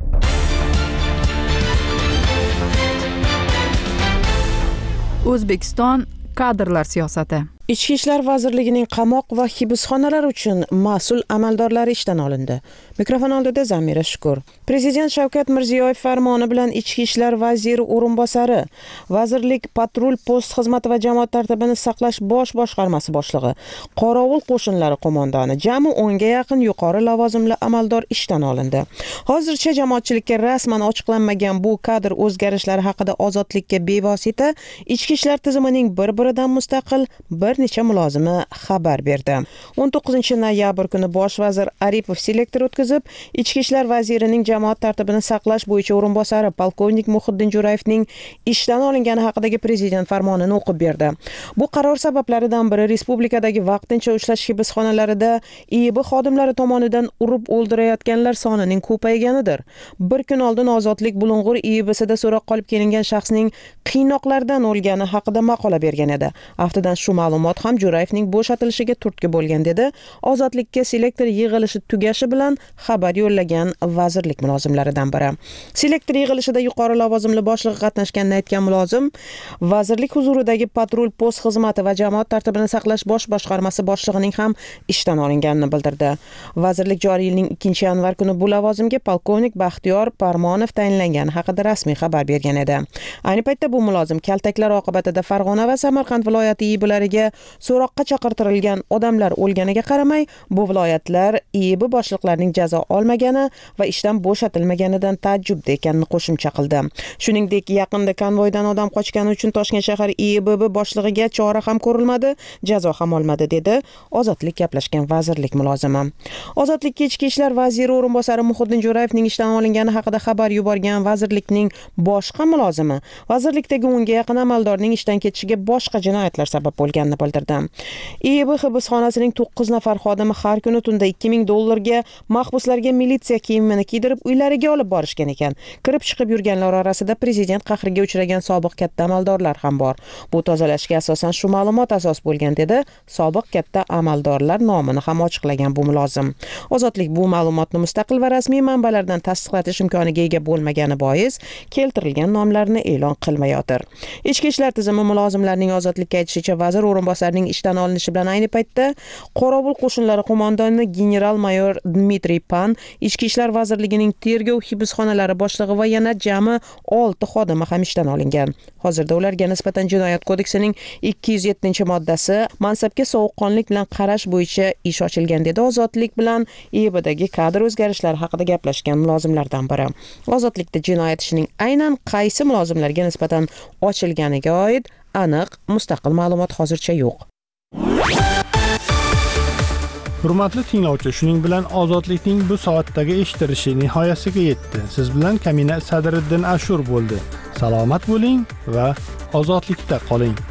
[SPEAKER 4] O'zbekiston kadrlar siyosati.
[SPEAKER 10] Ichki ishlar vazirligining qamoq va hibsxonalar uchun mas'ul amaldorlari ishdan olindi. Mikrofon oldida Zamira Shukur. Prezident Shavkat Mirziyoyev farmoni bilan Ichki ishlar vaziri o'rinbosari, vazirlik patrul post xizmati va jamoat tartibini saqlash bosh boshqarmasi boshlig'i, qorovul qo'shinlari qo'mondoni, jami o'nga yaqin yuqori lavozimli amaldor ishdan olindi. Hozircha jamoatchilikka rasman ochiqlanmagan bu kadr o'zgarishlari haqida Ozodlikka bevosita ichki ishlar tizimining bir-biridan mustaqil bir necha mulozimi xabar berdi. o'n to'qqizinchi noyabr kuni bosh vazir Aripov selektor o'tkazib, ichki ishlar vazirining jamoat tartibini saqlash bo'yicha o'rinbosari polkovnik Muhiddin Jo'rayevning ishdan olingani haqidagi prezident farmonini o'qib berdi. Bu qaror sabablaridan biri respublikadagi vaqtincha ushlash hibsxonalarida I I B xodimlari tomonidan urib o'ldirayotganlar sonining ko'payganidir. Bir kun oldin Ozodlik Bulung'ur I I B'sida so'roq qolib kelingan shaxsning qiynoqlardan o'lgani haqida maqola bergan edi. Aftidan shu ma'lumot ham Jo'rayevning bo'shatilishiga turtki bo'lgan dedi. Ozodlikka selektor yig'ilishi tugashi bilan xabar yo'llagan vazirlik mulozimlaridan biri. Selektor yig'ilishida yuqori lavozimli boshliq qatnashganini aytgan mulozim, vazirlik huzuridagi patrul post xizmati va jamoat tartibini saqlash bosh boshqarmasi boshlig'ining ham ishdan olinganini bildirdi. Vazirlik joriy yilning ikkinchi yanvar kuni bu lavozimga polkovnik Baxtiyor Parmonov tayinlangani haqida rasmiy xabar bergan edi. Ayni paytda bu mulozim kaltaklar oqibatida Farg'ona va Samarqand viloyati I I B'lariga so'roqqa chaqirtirilgan odamlar o'lganiga qaramay, bu viloyatlar I I B boshliqlarining jazo olmagani va ishdan bo'shatilmaganidan taajjubda ekanini qo'shimcha qildi. Shuningdek, yaqinda konvoydan odam qochgani uchun Toshkent shahar I I B boshlig'iga chora ham ko'rilmadi, jazo ham olmadi dedi Ozodlik gaplashgan vazirlik mulozimi. Ozodlikka ichki ishlar vaziri o'rinbosari Muhiddin Jo'rayevning ishdan olingani haqida xabar yuborgan vazirlikning boshqa mulozimi vazirlikdagi o'nga yaqin amaldorning ishdan ketishiga boshqa jinoyatlar sabab bo'lganini bildirdi. I I B hibsxonasining to'qqiz nafar xodimi har kuni tunda ikki ming dollarga mahbuslarga militsiya kiyimini kiydirib uylariga olib borishgan ekan. Kirib chiqib yurganlar orasida prezident qahriga uchragan sobiq katta amaldorlar ham bor. Bu tozalashga asosan shu ma'lumot asos bo'lgan dedi. Sobiq katta amaldorlar nomini ham ochiqlagan bu mulozim. Ozodlik bu ma'lumotni mustaqil va rasmiy manbalardan tasdiqlatish imkoniga ega bo'lmagani bois keltirilgan nomlarni e'lon qilmayotir. Ichki ishlar tizimi mulozimlarining Ozodlikka aytishicha vazir o'rinbosari o'rinbosarining ishdan olinishi bilan ayni paytda Qorovul qo'shinlari qo'mondoni general-mayor Dmitriy Pan, Ichki ishlar vazirligining tergov hibsxonalari boshlig'i va yana jami olti xodimi ham ishdan olingan. Hozirda ularga nisbatan Jinoyat kodeksining ikki yuz yettinchi moddasi mansabga sovuqqonlik bilan qarash bo'yicha ish ochilgan dedi Ozodlik bilan E Bdagi kadr o'zgarishlari haqida gaplashgan mulozimlardan biri. Ozodlikda jinoyat ishining aynan qaysi mulozimlarga nisbatan ochilganiga oid aniq mustaqil ma'lumot hozircha yo'q.
[SPEAKER 1] Hurmatli tinglovchi, shuning bilan Ozodlikning bu soatdagi eshitilishi nihoyasiga yetdi. Siz bilan Kamina Sadriddin Ashur bo'ldi. Salomat bo'ling va ozodlikda qoling.